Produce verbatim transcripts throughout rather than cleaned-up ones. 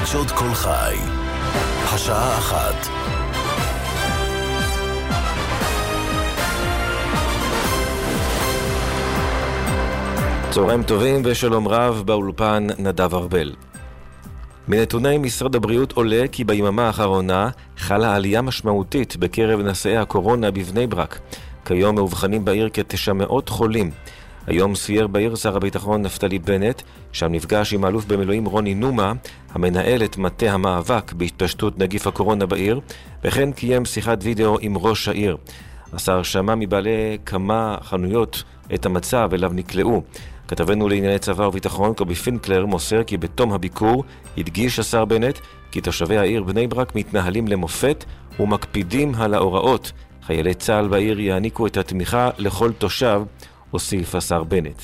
חדשות כל חי, השעה אחת. צהריים טובים ושלום רב, באולפן נדב ארבל. מנתוני משרד הבריאות עולה כי ביממה האחרונה חלה עלייה משמעותית בקרב נשאי הקורונה בבני ברק. כיום מאובחנים בעיר כתשע מאות חולים. היום סייר בעיר שר הביטחון נפתלי בנט, שם נפגש עם האלוף במילואים רוני נומה, המנהל את מטה המאבק בהתפשטות נגיף הקורונה בעיר, וכן קיים שיחת וידאו עם ראש העיר. השר שמע מבעלי כמה חנויות את המצב אליו נקלעו. כתבנו לענייני צבא וביטחון קובי פינקלר מוסר כי בתום הביקור הדגיש השר בנט כי תושבי העיר בני ברק מתנהלים למופת ומקפידים על ההוראות. חיילי צה"ל בעיר יעניקו את התמיכה לכל תושב, הוסיף השר בנט.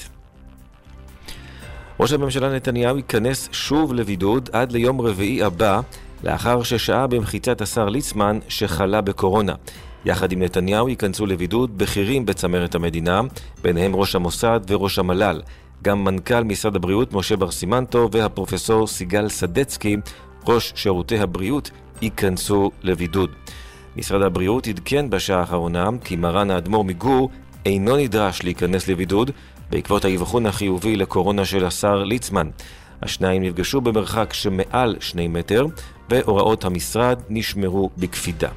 ראש הממשלה נתניהו ייכנס שוב לבידוד עד ליום רביעי הבא, לאחר ששעה במחיצת השר ליצמן שחלה בקורונה. יחד עם נתניהו ייכנסו לבידוד בכירים בצמרת המדינה, ביניהם ראש המוסד וראש המל"ל. גם מנכ"ל משרד הבריאות משה בר סימנטו והפרופסור סיגל סדצקי, ראש שירותי הבריאות, ייכנסו לבידוד. משרד הבריאות עדכן בשעה האחרונה כי מרן האדמו"ר מגור אינו נדרש להיכנס לבידוד בעקבות האבחון החיובי לקורונה של השר ליצמן. השניים נפגשו במרחק שמעל שני מטר, והוראות המשרד נשמרו בקפידה.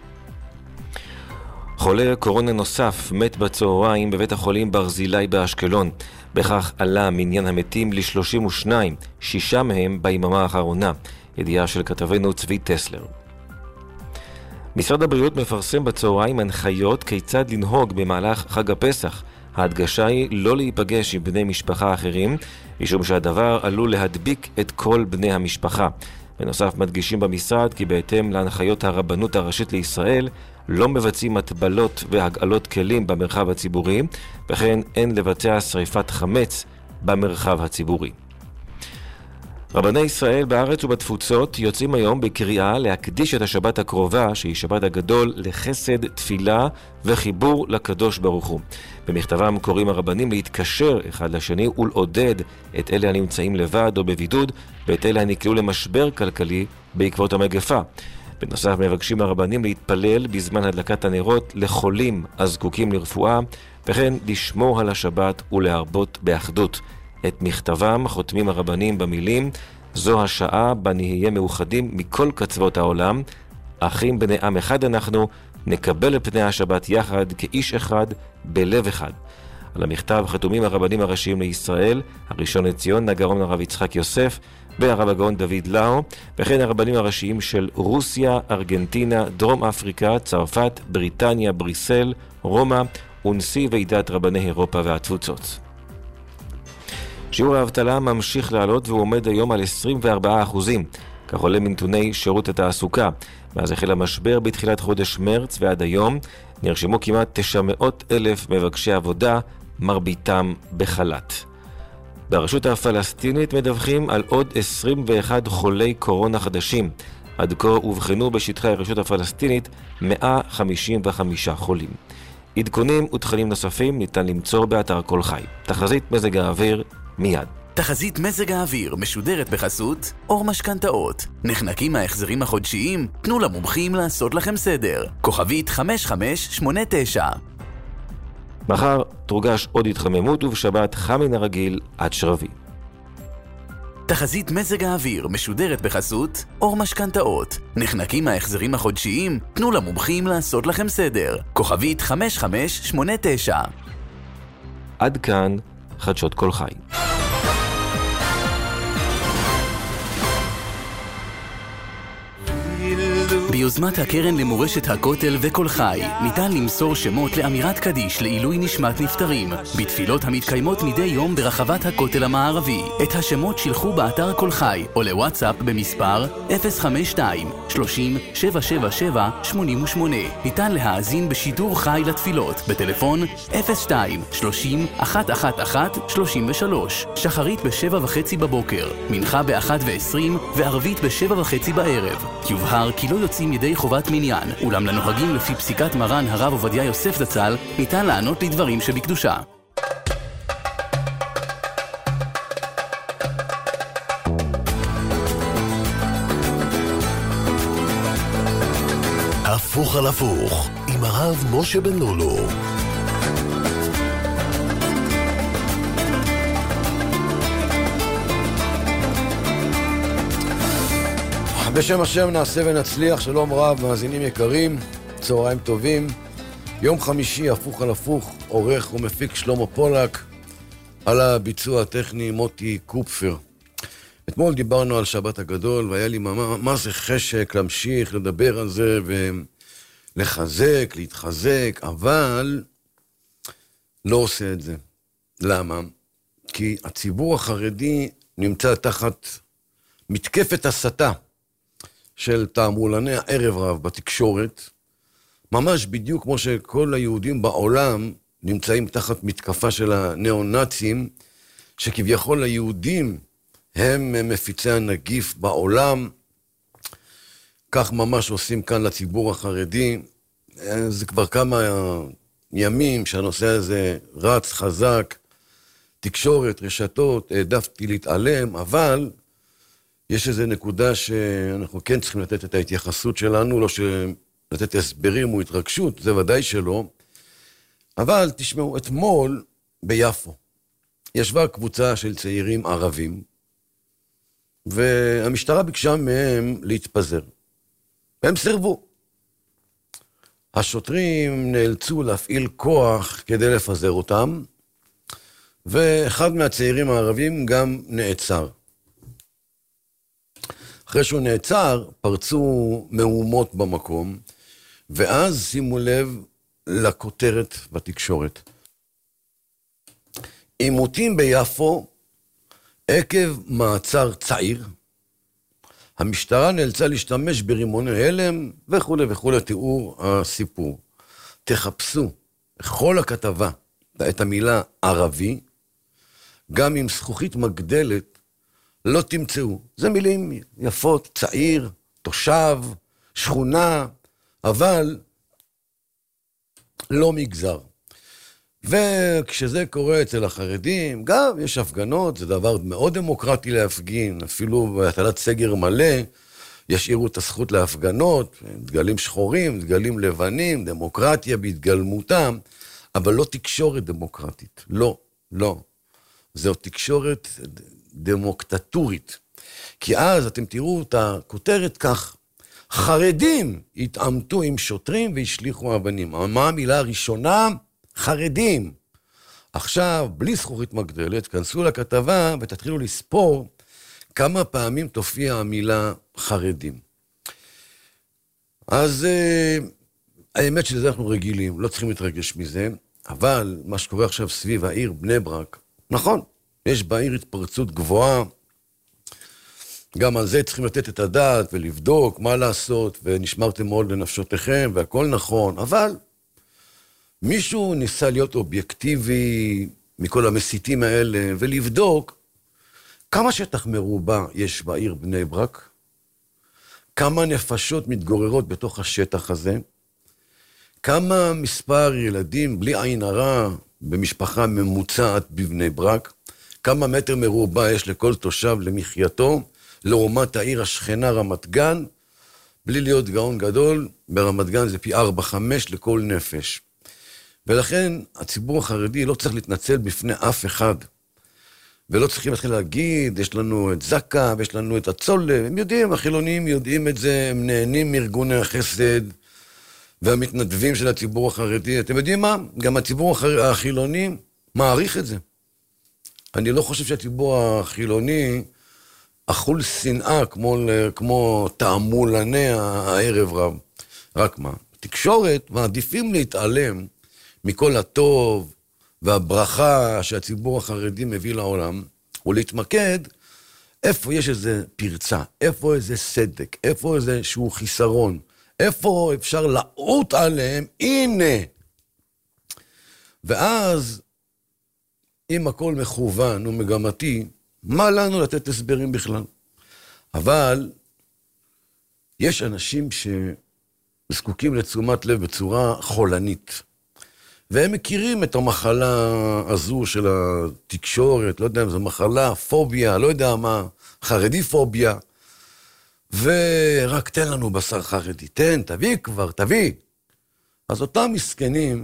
חולה קורונה נוסף מת בצהריים בבית החולים ברזילי באשקלון. בכך עלה מניין המתים ל-שלושים ושניים, שישה מהם ביממה האחרונה. ידיעה של כתבנו צבי טסלר. משרד הבריאות מפרסם בצהריים הנחיות כיצד לנהוג במהלך חג הפסח. ההדגשה היא לא להיפגש עם בני משפחה אחרים, משום שהדבר עלול להדביק את כל בני המשפחה. בנוסף מדגישים במשרד כי בהתאם להנחיות הרבנות הראשית לישראל, לא מבצעים מטבלות והגעלות כלים במרחב הציבורי, וכן אין לבצע שריפת חמץ במרחב הציבורי. רבני ישראל בארץ ובתפוצות יוצאים היום בקריאה להקדיש את השבת הקרובה, שהיא שבת הגדול, לחסד, תפילה וחיבור לקדוש ברוך הוא. במכתבם קוראים הרבנים להתקשר אחד לשני ולעודד את אלה הנמצאים לבד או בבידוד, ואת אלה הנקלעו למשבר כלכלי בעקבות המגפה. בנוסף מבקשים הרבנים להתפלל בזמן הדלקת הנרות לחולים הזקוקים לרפואה, וכן לשמור על השבת ולהרבות באחדות. את מכתבם חותמים הרבנים במילים: זו השעה בה נהיה מאוחדים מכל קצוות העולם, אחים בני עם אחד אנחנו, נקבל את פני השבת יחד כאיש אחד בלב אחד. על המכתב חתומים הרבנים הראשיים לישראל, הראשון לציון הגאון הרב יצחק יוסף והרב הגאון דוד לאו, וכן הרבנים הראשיים של רוסיה, ארגנטינה, דרום אפריקה, צרפת, בריטניה, בריסל, רומא ונשיא ועידת רבני אירופה והתפוצות. שיעור האבטלה ממשיך לעלות והוא עומד היום על עשרים וארבעה אחוזים, כך עולה מנתוני שירות התעסוקה. מאז החל המשבר בתחילת חודש מרץ ועד היום נרשמו כמעט תשע מאות אלף מבקשי עבודה, מרביתם בחל"ת. ברשות הפלסטינית מדווחים על עוד עשרים ואחד חולי קורונה חדשים. עד כה הובחנו בשטחי הרשות הפלסטינית מאה חמישים וחמישה חולים. עדכונים ותכנים נוספים ניתן למצוא באתר כל חי. תחזית מזג האוויר מיד. תחזית מזג האוויר משודרת בחסות אור משכנתאות. נחנקים מההחזרים החודשיים? תנו למומחים לעשות לכם סדר. כוכבית חמש חמש שמונה תשע. מחר תורגש עוד התחממות ובשבת חם מן הרגיל עד שרבי. תחזית מזג האוויר משודרת בחסות אור משכנתאות. נחנקים מההחזרים החודשיים? תנו למומחים לעשות לכם סדר. כוכבית חמש חמש שמונה תשע. עד כאן חדשות כל חי. ביוזמת הקרן למורשת הכותל וכל חי ניתן למסור שמות לאמירת קדיש לעילוי נשמת נפטרים בתפילות המתקיימות מדי יום ברחבת הכותל המערבי. את השמות שילחו באתר כל חי או לוואטסאפ במספר אפס חמש שתיים שלושים שבע שבע שבע שמונים ושמונה. ניתן להאזין בשידור חי לתפילות בטלפון אפס שתיים שלושים אחת אחת אחת שלושים ושלוש. שחרית בשבע וחצי בבוקר, מנחה באחת ועשרים וערבית בשבע וחצי בערב. יובהר כי לא יוצאים ידי חובת מניין, אולם לנוהגים לפי פסיקת מרן הרב עובדיה יוסף זצ"ל ניתן לענות לדברים שבקדושה. הפוך על הפוך, עם הרב משה בן לולו. בשם השם נעשה ונצליח. שלום רב, מאזינים יקרים, צהריים טובים. יום חמישי, הפוך על הפוך, עורך ומפיק שלמה פולק, על הביצוע הטכני מוטי קופפר. אתמול דיברנו על שבת הגדול, והיה לי מה, מה זה חשק להמשיך לדבר על זה ולחזק, להתחזק, אבל לא עושה את זה. למה? כי הציבור החרדי נמצא תחת מתקפת הסתה של תעמולני הערב רב בתקשורת, ממש בדיוק כמו שכל היהודים בעולם נמצאים תחת מתקפה של הנאו-נאצים, שכביכול היהודים הם מפיצי הנגיף בעולם. כך ממש עושים כאן לציבור החרדי. זה כבר כמה ימים שהנושא הזה רץ חזק, תקשורת, רשתות, העדפתי להתעלם, אבל יש איזו נקודה שאנחנו כן צריכים לתת את ההתייחסות שלנו, לא לתת הסברים או התרגשות, זה ודאי שלא. אבל תשמעו, אתמול ביפו ישבה קבוצה של צעירים ערבים, והמשטרה ביקשה מהם להתפזר. והם סירבו. השוטרים נאלצו להפעיל כוח כדי לפזר אותם, ואחד מהצעירים הערבים גם נעצר. אחרי שהוא נעצר, פרצו מהומות במקום, ואז שימו לב לכותרת בתקשורת. עימותים ביפו עקב מעצר צעיר, המשטרה נאלצה להשתמש ברימוני הלם וכו' וכו'. תיאור הסיפור. תחפשו בכל הכתבה את המילה ערבי, גם עם זכוכית מגדלת, לא תמצאו. זה מילים יפות, צעיר, תושב, שכונה, אבל לא מגזר. וכשזה קורה אצל החרדים, גם יש הפגנות, זה דבר מאוד דמוקרטי להפגין, אפילו בהטלת סגר מלא, ישאירו את הזכות להפגנות, דגלים שחורים, דגלים לבנים, דמוקרטיה בהתגלמותם, אבל לא תקשורת דמוקרטית, לא, לא. זו תקשורת דמוקטטורית, כי אז אתם תראו את הכותרת כך, חרדים התעמתו עם שוטרים והשליחו אבנים. מה המילה הראשונה? חרדים. עכשיו, בלי זכוכית מגדלת, כנסו לכתבה ותתחילו לספור כמה פעמים תופיע המילה חרדים. אז האמת שלזה אנחנו רגילים, לא צריכים להתרגש מזה, אבל מה שקורה עכשיו סביב העיר בני ברק, נכון, יש בעיר התפרצות גבוהה, גם על זה צריכים לתת את הדעת ולבדוק מה לעשות, ונשמרתם מאוד לנפשותיכם, והכל נכון, אבל מישהו ניסה להיות אובייקטיבי מכל המסיתים האלה, ולבדוק כמה שטח מרובע יש בעיר בני ברק, כמה נפשות מתגוררות בתוך השטח הזה, כמה מספר ילדים בלי עין הרע במשפחה ממוצעת בבני ברק, כמה מטר מרובע יש לכל תושב למחייתו, לעומת העיר השכנה רמת גן, בלי להיות גאון גדול, ברמת גן זה פי ארבע חמש לכל נפש. ולכן הציבור החרדי לא צריך להתנצל בפני אף אחד, ולא צריכים להתחיל להגיד, יש לנו את זקה, ויש לנו את הצולה, הם יודעים, החילונים יודעים את זה, הם נהנים מארגוני החסד, והמתנדבים של הציבור החרדי, אתם יודעים מה? גם הציבור החילוני מעריך את זה. אני לא חושב שהציבור החילוני אכול שנאה כמו, כמו תעמולני הערב רב. רק מה? תקשורת מעדיפים להתעלם מכל הטוב והברכה שהציבור החרדי מביא לעולם, ולהתמקד איפה יש איזה פרצה, איפה איזה סדק, איפה איזה שהוא חיסרון, איפה אפשר לעוט עליהם, הנה. ואז, אם הכל מכוון ומגמתי, מה לנו לתת הסברים בכלל? אבל יש אנשים שזקוקים לתשומת לב בצורה חולנית, והם מכירים את המחלה הזו של התקשורת, לא יודע אם זו מחלה, פוביה, לא יודע מה, חרדי פוביה, ורק תן לנו בשר חרדי, תן, תביא כבר, תביא. אז אותם מסכנים,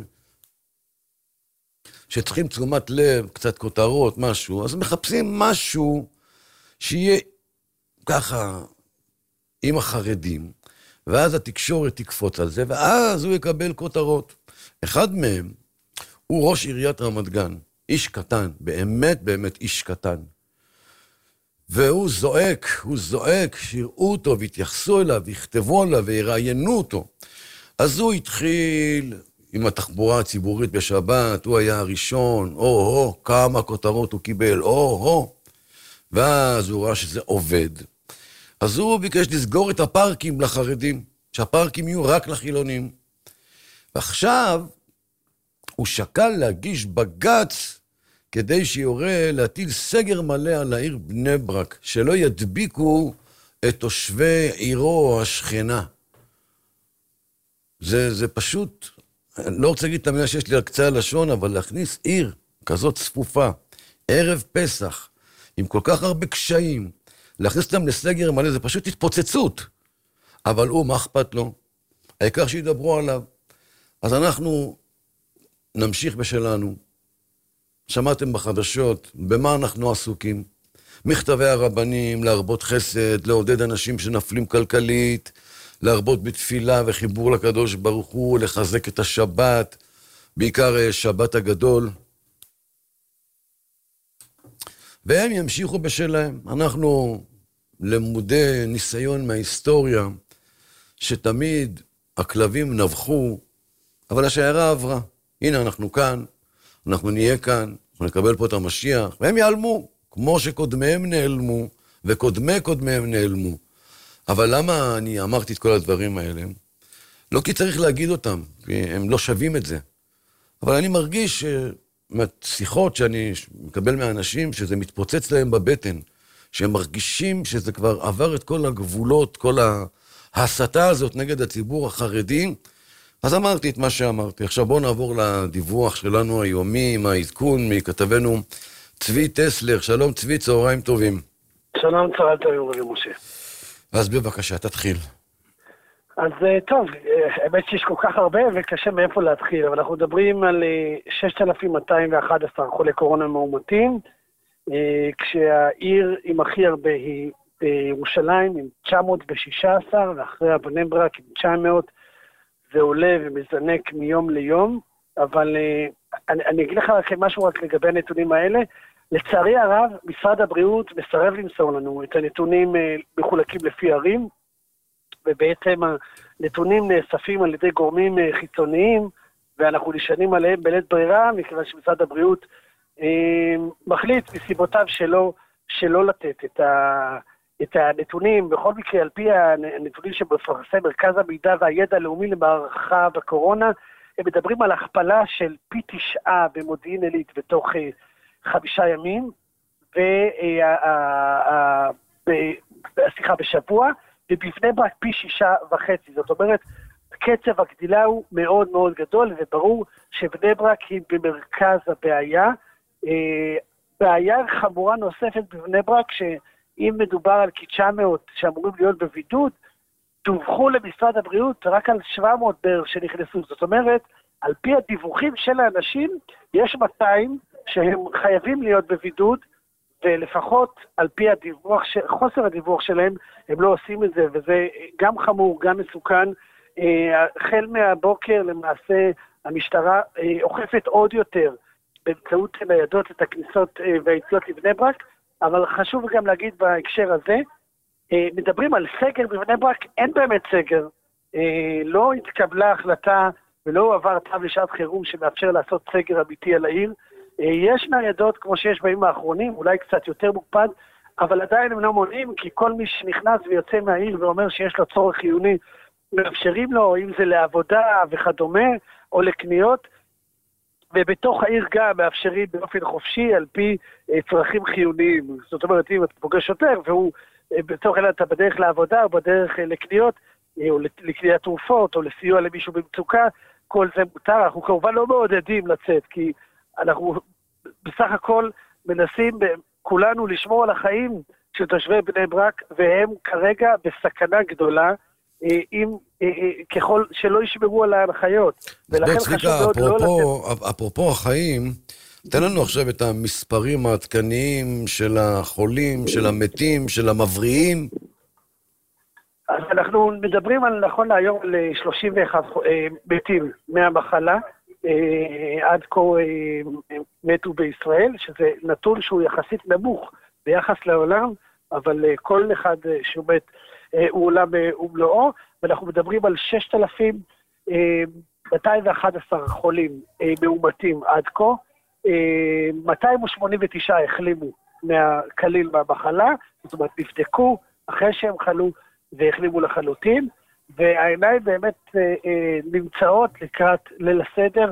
שצריכים תשומת לב, קצת כותרות, משהו, אז מחפשים משהו שיהיה ככה עם החרדים, ואז התקשורת תקפוץ על זה, ואז הוא יקבל כותרות. אחד מהם הוא ראש עיריית רמת גן, איש קטן, באמת באמת איש קטן. והוא זועק, הוא זועק, שיראו אותו והתייחסו אליו, ויכתבו עליו ויראיינו אותו. אז הוא התחיל עם התחבורה הציבורית בשבת, הוא היה הראשון, או-הו, כמה כותרות הוא קיבל, או-הו. ואז הוא ראה שזה עובד. אז הוא ביקש לסגור את הפארקים לחרדים, שהפארקים יהיו רק לחילונים. ועכשיו הוא שקל להגיש בגץ כדי שיורה להטיל סגר מלא על העיר בני ברק, שלא ידביקו את תושבי עירו השכנה. זה, זה פשוט, אני לא רוצה להגיד את המילה שיש לי על קצה הלשון, אבל להכניס עיר כזאת צפופה, ערב פסח, עם כל כך הרבה קשיים, להכניס אותם לסגר מלא, זה פשוט התפוצצות. אבל הוא, מה אכפת לו? העיקר שידברו עליו. אז אנחנו נמשיך בשלנו. שמעתם בחדשות, במה אנחנו עסוקים? מכתבי הרבנים, להרבות חסד, לעודד אנשים שנפלים כלכלית, להרבות בתפילה וחיבור לקדוש ברוך הוא, לחזק את השבת, בעיקר שבת הגדול. והם ימשיכו בשלהם. אנחנו למודי ניסיון מההיסטוריה, שתמיד הכלבים נבחו, אבל השיירה עברה. הנה אנחנו כאן, אנחנו נהיה כאן, אנחנו נקבל פה את המשיח, והם ייעלמו, כמו שקודמיהם נעלמו, וקודמי קודמיהם נעלמו. אבל למה אני אמרתי את כל הדברים האלה? לא כי צריך להגיד אותם, כי הם לא שווים את זה. אבל אני מרגיש מהשיחות שאני מקבל מהאנשים, שזה מתפוצץ להם בבטן, שהם מרגישים שזה כבר עבר את כל הגבולות, כל ההסתה הזאת נגד הציבור החרדי. אז אמרתי את מה שאמרתי. עכשיו בואו נעבור לדיווח שלנו היומי, עם העדכון מכתבנו צבי טסלר. שלום צבי, צהריים טובים. שלום, צהריים טובים, משה. אז בבקשה, תתחיל. אז טוב, האמת שיש כל כך הרבה וקשה מאיפה להתחיל, אבל אנחנו מדברים על שישת אלפים מאתיים ואחד עשר חולי קורונה מאומתים, כשהעיר עם הכי הרבה היא בירושלים עם תשע מאות ושישה עשר, ואחרי בני ברק עם תשע מאות, זה עולה ומזנק מיום ליום, אבל אני, אני אגיד לך רק משהו רק לגבי הנתונים האלה. לצערי הרב, משרד הבריאות מסרב למסור לנו את הנתונים מחולקים לפי ערים, ובעצם הנתונים נאספים על ידי גורמים חיצוניים, ואנחנו נשענים עליהם בלית ברירה, מכיוון שמשרד הבריאות אה, מחליט מסיבותיו שלא, שלא לתת את, ה, את הנתונים. בכל מקרה, על פי הנתונים שבפרסם מרכז המידע והידע הלאומי למערכה בקורונה, הם מדברים על הכפלה של פי תשעה במודיעין עילית בתוך אה, חמישה ימים, וסליחה, בשבוע, ובבני ברק פי שישה וחצי. זאת אומרת, קצב הגדילה הוא מאוד מאוד גדול, וברור שבני ברק היא במרכז הבעיה. בעיה חמורה נוספת בבני ברק, שאם מדובר על כ-תשע מאות שאמורים להיות בבידוד, דווחו למשרד הבריאות רק על שבע מאות בערך שנכנסו. זאת אומרת, על פי הדיווחים של האנשים, יש מאתיים שהם חייבים להיות בבידוד, ולפחות על פי הדיווח, חוסר הדיווח שלהם, הם לא עושים את זה, וזה גם חמור, גם מסוכן. החל מהבוקר למעשה המשטרה אוכפת עוד יותר באמצעות ניידות את הכניסות והיציאות לבני ברק, אבל חשוב גם להגיד בהקשר הזה, מדברים על סגר בבני ברק, אין באמת סגר, לא התקבלה החלטה ולא עבר תו לשעת חירום שמאפשר לעשות סגר אמיתי על העיר. יש ניידות כמו שיש בימים האחרונים, אולי קצת יותר מוקפד, אבל עדיין הם לא מונעים, כי כל מי שנכנס ויוצא מהעיר ואומר שיש לו צורך חיוני, מאפשרים לו, אם זה לעבודה וכדומה, או לקניות, ובתוך העיר גם מאפשרים באופן חופשי על פי צרכים חיוניים. זאת אומרת, אם אתה פוגש שוטר, והוא בתוך אלא אתה בדרך לעבודה, או בדרך לקניות, או לקניית תרופות, או לסיוע למישהו במצוקה, כל זה מותר. אנחנו כמובן לא מעודדים לצאת, כי אנחנו בסך הכל מנסים כולנו לשמור על החיים של תושבי בני ברק, והם כרגע בסכנה גדולה, אם, ככל שלא ישמרו על ההנחיות. ולכן חשוב מאוד לא לתת... אפרופו החיים, תן לנו עכשיו את המספרים העדכניים של החולים, של המתים, של המבריאים. אז אנחנו מדברים על, נכון להיום, על שלושים ואחד מתים מהמחלה, עד כה מתו בישראל, שזה נתון שהוא יחסית נמוך ביחס לעולם, אבל כל אחד שהוא מת הוא עולם ומלואו, ואנחנו מדברים על שישת אלפים מאתיים ואחד עשר חולים מאומתים עד כה, מאתיים שמונים ותשע החלימו מהקליל מהמחלה, זאת אומרת נבדקו אחרי שהם חלו והחלימו לחלוטין, והעיניים באמת נמצאות לקראת ליל הסדר.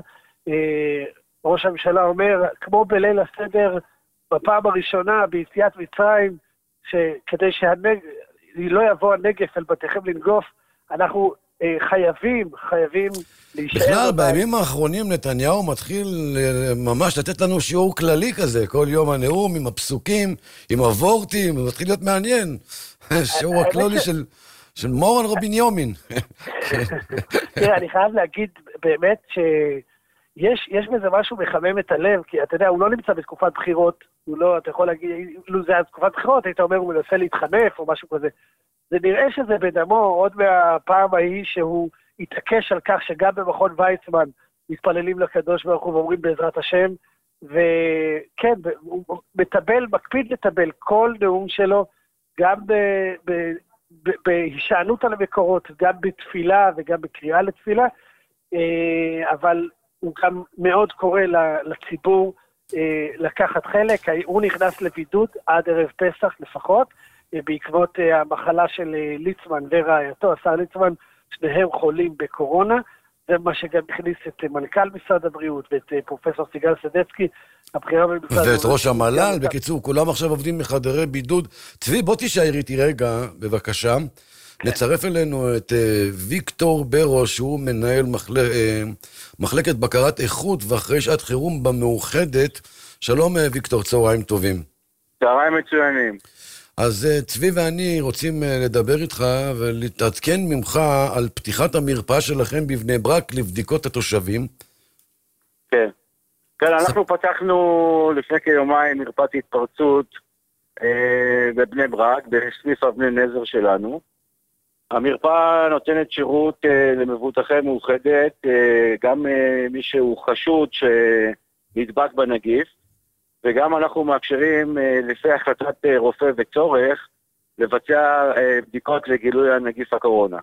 ראש הממשלה אומר, כמו בליל הסדר בפעם הראשונה ביציאת מצרים, שכדי שלא יבוא הנגף אל בתיכם לנגוף, אנחנו חייבים, חייבים להישאר. בכלל, בימים האחרונים נתניהו מתחיל ממש לתת לנו שיעור כללי כזה, כל יום הנאום עם הפסוקים, עם הוורטים, זה מתחיל להיות מעניין. שיעור הכללי של... של מורן רביניומין. תראה, אני חייב להגיד באמת שיש יש בזה משהו מחמם את הלב, כי אתה יודע, הוא לא נמצא בתקופת בחירות, הוא לא, אתה יכול להגיד, לו זה היה תקופת בחירות, היית אומר, הוא מנסה להתחנף או משהו כזה. זה נראה שזה בדמו, עוד מהפעם ההיא שהוא התעקש על כך שגם במכון ויצמן מתפללים לקדוש ברוך הוא ואומרים בעזרת השם, וכן, הוא מטבל, מקפיד לטבל כל נאום שלו, גם ב... ב בהישענות על המקורות, גם בתפילה וגם בקריאה לתפילה, אבל הוא גם מאוד קורא לציבור לקחת חלק. הוא נכנס לבידוד עד ערב פסח לפחות, בעקבות המחלה של ליצמן ורעייתו, השר ליצמן, שניהם חולים בקורונה, זה מה שגם הכניס את מנכ"ל משרד הבריאות ואת פרופסור סיגל סדצקי, הבחירה במשרד הבריאות. ואת ראש המל"ל, בקיצור, כולם עכשיו עובדים מחדרי בידוד. צבי, בוא תישאר איתי רגע, בבקשה. נצרף אלינו את ויקטור ברוש, שהוא מנהל מחלקת בקרת איכות ואחרי שעת חירום במאוחדת. שלום ויקטור, צהריים טובים. צהריים מצוינים. אז צבי ואני רוצים לדבר איתך ולהתעדכן ממך על פתיחת המרפאה שלכם בבני ברק לבדיקות התושבים. כן. כן, אנחנו פתחנו לפני כיומיים מרפאת התפרצות אה, בבני ברק, בסניף אבני נזר שלנו. המרפאה נותנת שירות אה, למבוטחי מאוחדת, אה, גם אה, מי שהוא חשוד שנדבק בנגיף, וגם אנחנו מאפשרים, לפי החלטת רופא וצורך, לבצע בדיקות לגילוי הנגיף הקורונה.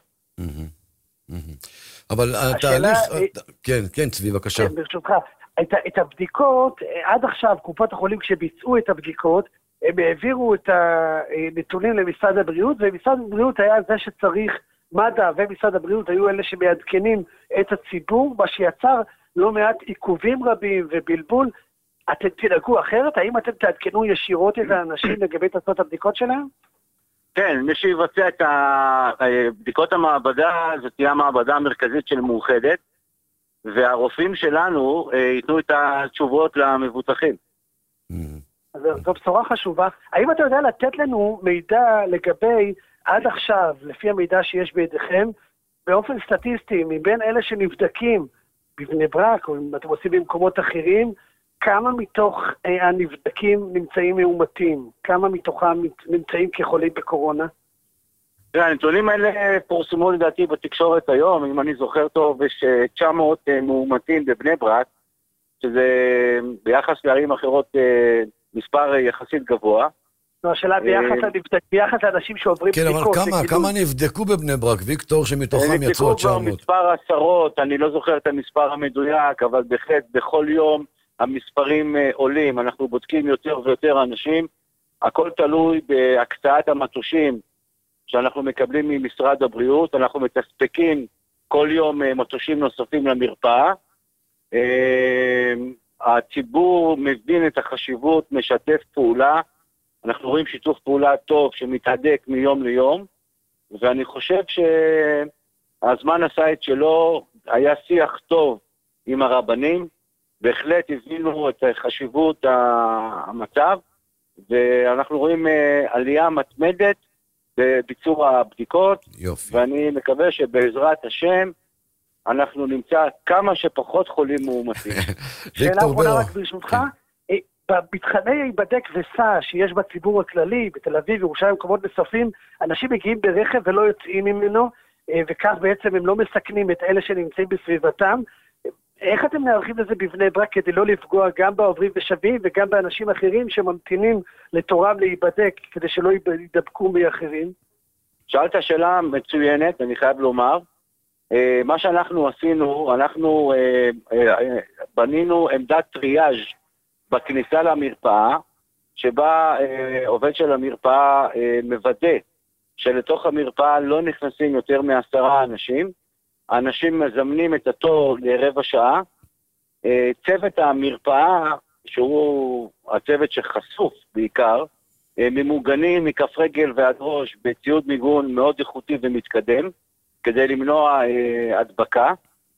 אבל התהליך... כן, כן, צבי, בבקשה. כן, ברשותך. את הבדיקות, עד עכשיו, קופות החולים, כשביצעו את הבדיקות, הם העבירו את הנתונים למשרד הבריאות, ומשרד הבריאות היה זה שצריך, מד"א ומשרד הבריאות היו אלה שמעדכנים את הציבור, מה שיצר לא מעט עיכובים רבים ובלבול. אתם תנהגו אחרת? האם אתם תעדכנו ישירות את האנשים לגבי תוצאות הבדיקות שלהם? כן, מי שיבצע את בדיקות המעבדה, זאת תהיה המעבדה המרכזית של מאוחדת, והרופאים שלנו ייתנו את התשובות למבוטחים. אז זו בשורה חשובה. האם אתה יודע לתת לנו מידע לגבי, עד עכשיו, לפי המידע שיש בידיכם, באופן סטטיסטי, מבין אלה שנבדקים בבני ברק, או אם אתם עושים במקומות אחרים, כמה מתוך אה, הנבדקים נמצאים מאומתים? כמה מתוכם נמצאים כחולים בקורונה? הנתונים האלה פורסמו לדעתי בתקשורת היום, אם אני זוכר טוב, יש תשע מאות מאומתים בבני ברק, שזה ביחס לערים אחרות מספר יחסית גבוה. לא, השאלה ביחס לנבדק, ביחס לאנשים שעוברים כן, בדיקות. כן, אבל כמה, כמה נבדקו בבני ברק, ויקטור, שמתוכם יצאו עוד תשע מאות? נבדקו כבר מספר עשרות, אני לא זוכר את המספר המדויק, אבל בהחלט בכל יום המספרים עולים, אנחנו בודקים יותר ויותר אנשים, הכל תלוי בהקצאת המטושים שאנחנו מקבלים ממשרד הבריאות, אנחנו מתספקים כל יום מטושים נוספים למרפאה, הציבור מבין את החשיבות, משתף פעולה, אנחנו רואים שיתוף פעולה טוב שמתהדק מיום ליום, ואני חושב שהזמן עשה את שלו, היה שיח טוב עם הרבנים, בהחלט הבינו את חשיבות המצב, ואנחנו רואים עלייה מתמדת בביצוע הבדיקות, יופי. ואני מקווה שבעזרת השם אנחנו נמצא כמה שפחות חולים מאומתים. שאלה אחרונה רק ברשותך, במתחמי ייבדק וסע שיש בציבור הכללי, בתל אביב, ירושלים, מקומות נוספים, אנשים מגיעים ברכב ולא יוצאים ממנו, וכך בעצם הם לא מסכנים את אלה שנמצאים בסביבתם. איך אתם נערכים לזה בבני ברק כדי לא לפגוע גם בעוברים ושבים וגם באנשים אחרים שממתינים לתורם להיבדק כדי שלא יידבקו מאחרים? שאלת שאלה מצוינת, אני חייב לומר. מה שאנחנו עשינו, אנחנו בנינו עמדת טריאז' בכניסה למרפאה, שבה עובד של המרפאה מוודא שלתוך המרפאה לא נכנסים יותר מעשרה אנשים, האנשים מזמנים את התור לרבע שעה, צוות המרפאה, שהוא הצוות שחשוף בעיקר, ממוגנים מכף רגל ועד ראש בציוד מיגון מאוד איכותי ומתקדם, כדי למנוע הדבקה,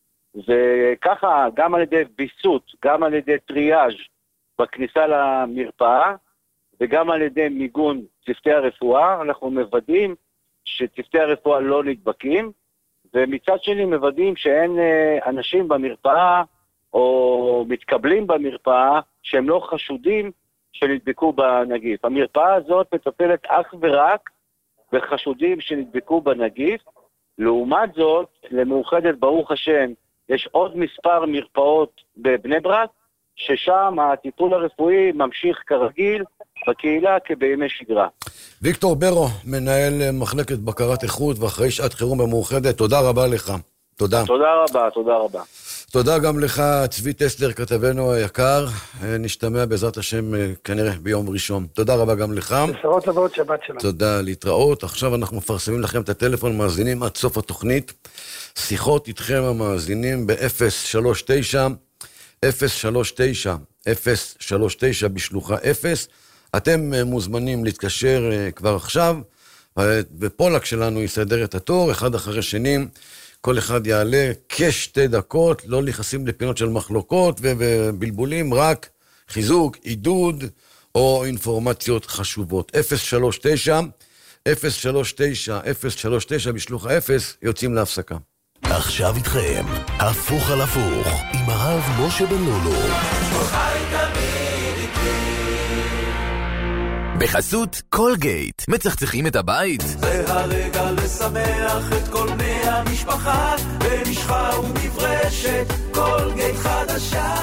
וככה גם על ידי ביסות, גם על ידי טריאז' בכניסה למרפאה, וגם על ידי מיגון צוותי הרפואה, אנחנו מוודאים שצוותי הרפואה לא נדבקים, ומצד שני מוודאים שאין אנשים במרפאה, או מתקבלים במרפאה, שהם לא חשודים שנדבקו בנגיף. המרפאה הזאת מטפלת אך ורק בחשודים שנדבקו בנגיף, לעומת זאת, למאוחדת ברוך השם, יש עוד מספר מרפאות בבני ברק, ששם הטיפול הרפואי ממשיך כרגיל בקהילה כבימי שגרה. ויקטור ברו, מנהל מחלקת בקרת איכות ואחראי שעת חירום במאוחדת, תודה רבה לך. תודה. תודה רבה, תודה רבה. תודה גם לך, צבי טסלר, כתבנו היקר. נשתמע בעזרת השם כנראה ביום ראשון. תודה רבה גם לך. בשורות טובות, שבת שלום. תודה, להתראות. עכשיו אנחנו מפרסמים לכם את הטלפון, מאזינים עד סוף התוכנית. שיחות איתכם המאזינים ב-אפס שלוש תשע אפס שלוש תשע אפס שלוש תשע בשלוחה אפס. אתם מוזמנים להתקשר כבר עכשיו, ופולק שלנו יסדר את התור, אחד אחרי שני, כל אחד יעלה כשתי דקות, לא נכנסים לפינות של מחלוקות ובלבולים, רק חיזוק, עידוד או אינפורמציות חשובות. אפס שלוש תשע אפס שלוש תשע אפס שלוש תשע בשלוחה אפס, יוצאים להפסקה. עכשיו איתכם, הפוך על הפוך, עם הרב משה בן לולו. בחסות קולגייט, מצחצחים את הבית? זה הרגע לשמח את כל בני המשפחה, במשחה ומברשת, קולגייט חדשה.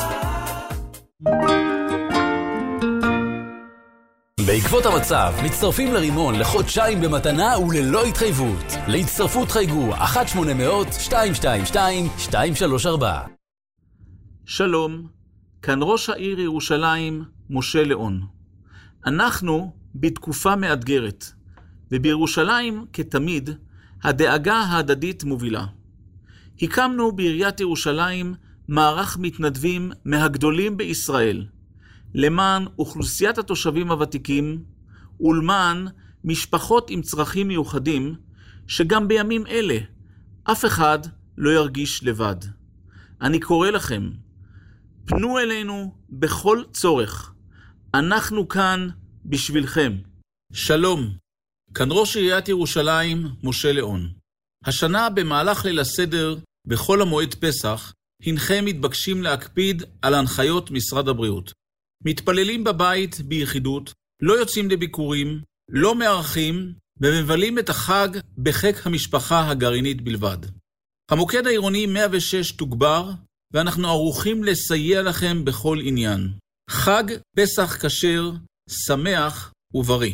בעקבות המצב, מצטרפים לרימון לחודשיים במתנה וללא התחייבות. להצטרפות חייגו אחת שמונה אפס אפס שתיים שתיים שתיים שתיים שלוש ארבע. שלום, כאן ראש העיר ירושלים, משה ליאון. אנחנו בתקופה מאתגרת, ובירושלים, כתמיד, הדאגה ההדדית מובילה. הקמנו בעיריית ירושלים מערך מתנדבים מהגדולים בישראל, למען אוכלוסיית התושבים הוותיקים, ולמען משפחות עם צרכים מיוחדים, שגם בימים אלה אף אחד לא ירגיש לבד. אני קורא לכם, פנו אלינו בכל צורך. אנחנו כאן בשבילכם. שלום, כאן ראש עיריית ירושלים, משה ליאון. השנה במהלך ליל הסדר, בכל המועד פסח, הנכם מתבקשים להקפיד על הנחיות משרד הבריאות. מתפללים בבית ביחידות, לא יוצאים לביקורים, לא מארחים, ומבלים את החג בחיק המשפחה הגרעינית בלבד. המוקד העירוני מאה ושש תוגבר, ואנחנו ערוכים לסייע לכם בכל עניין. חג פסח כשר, שמח ובריא.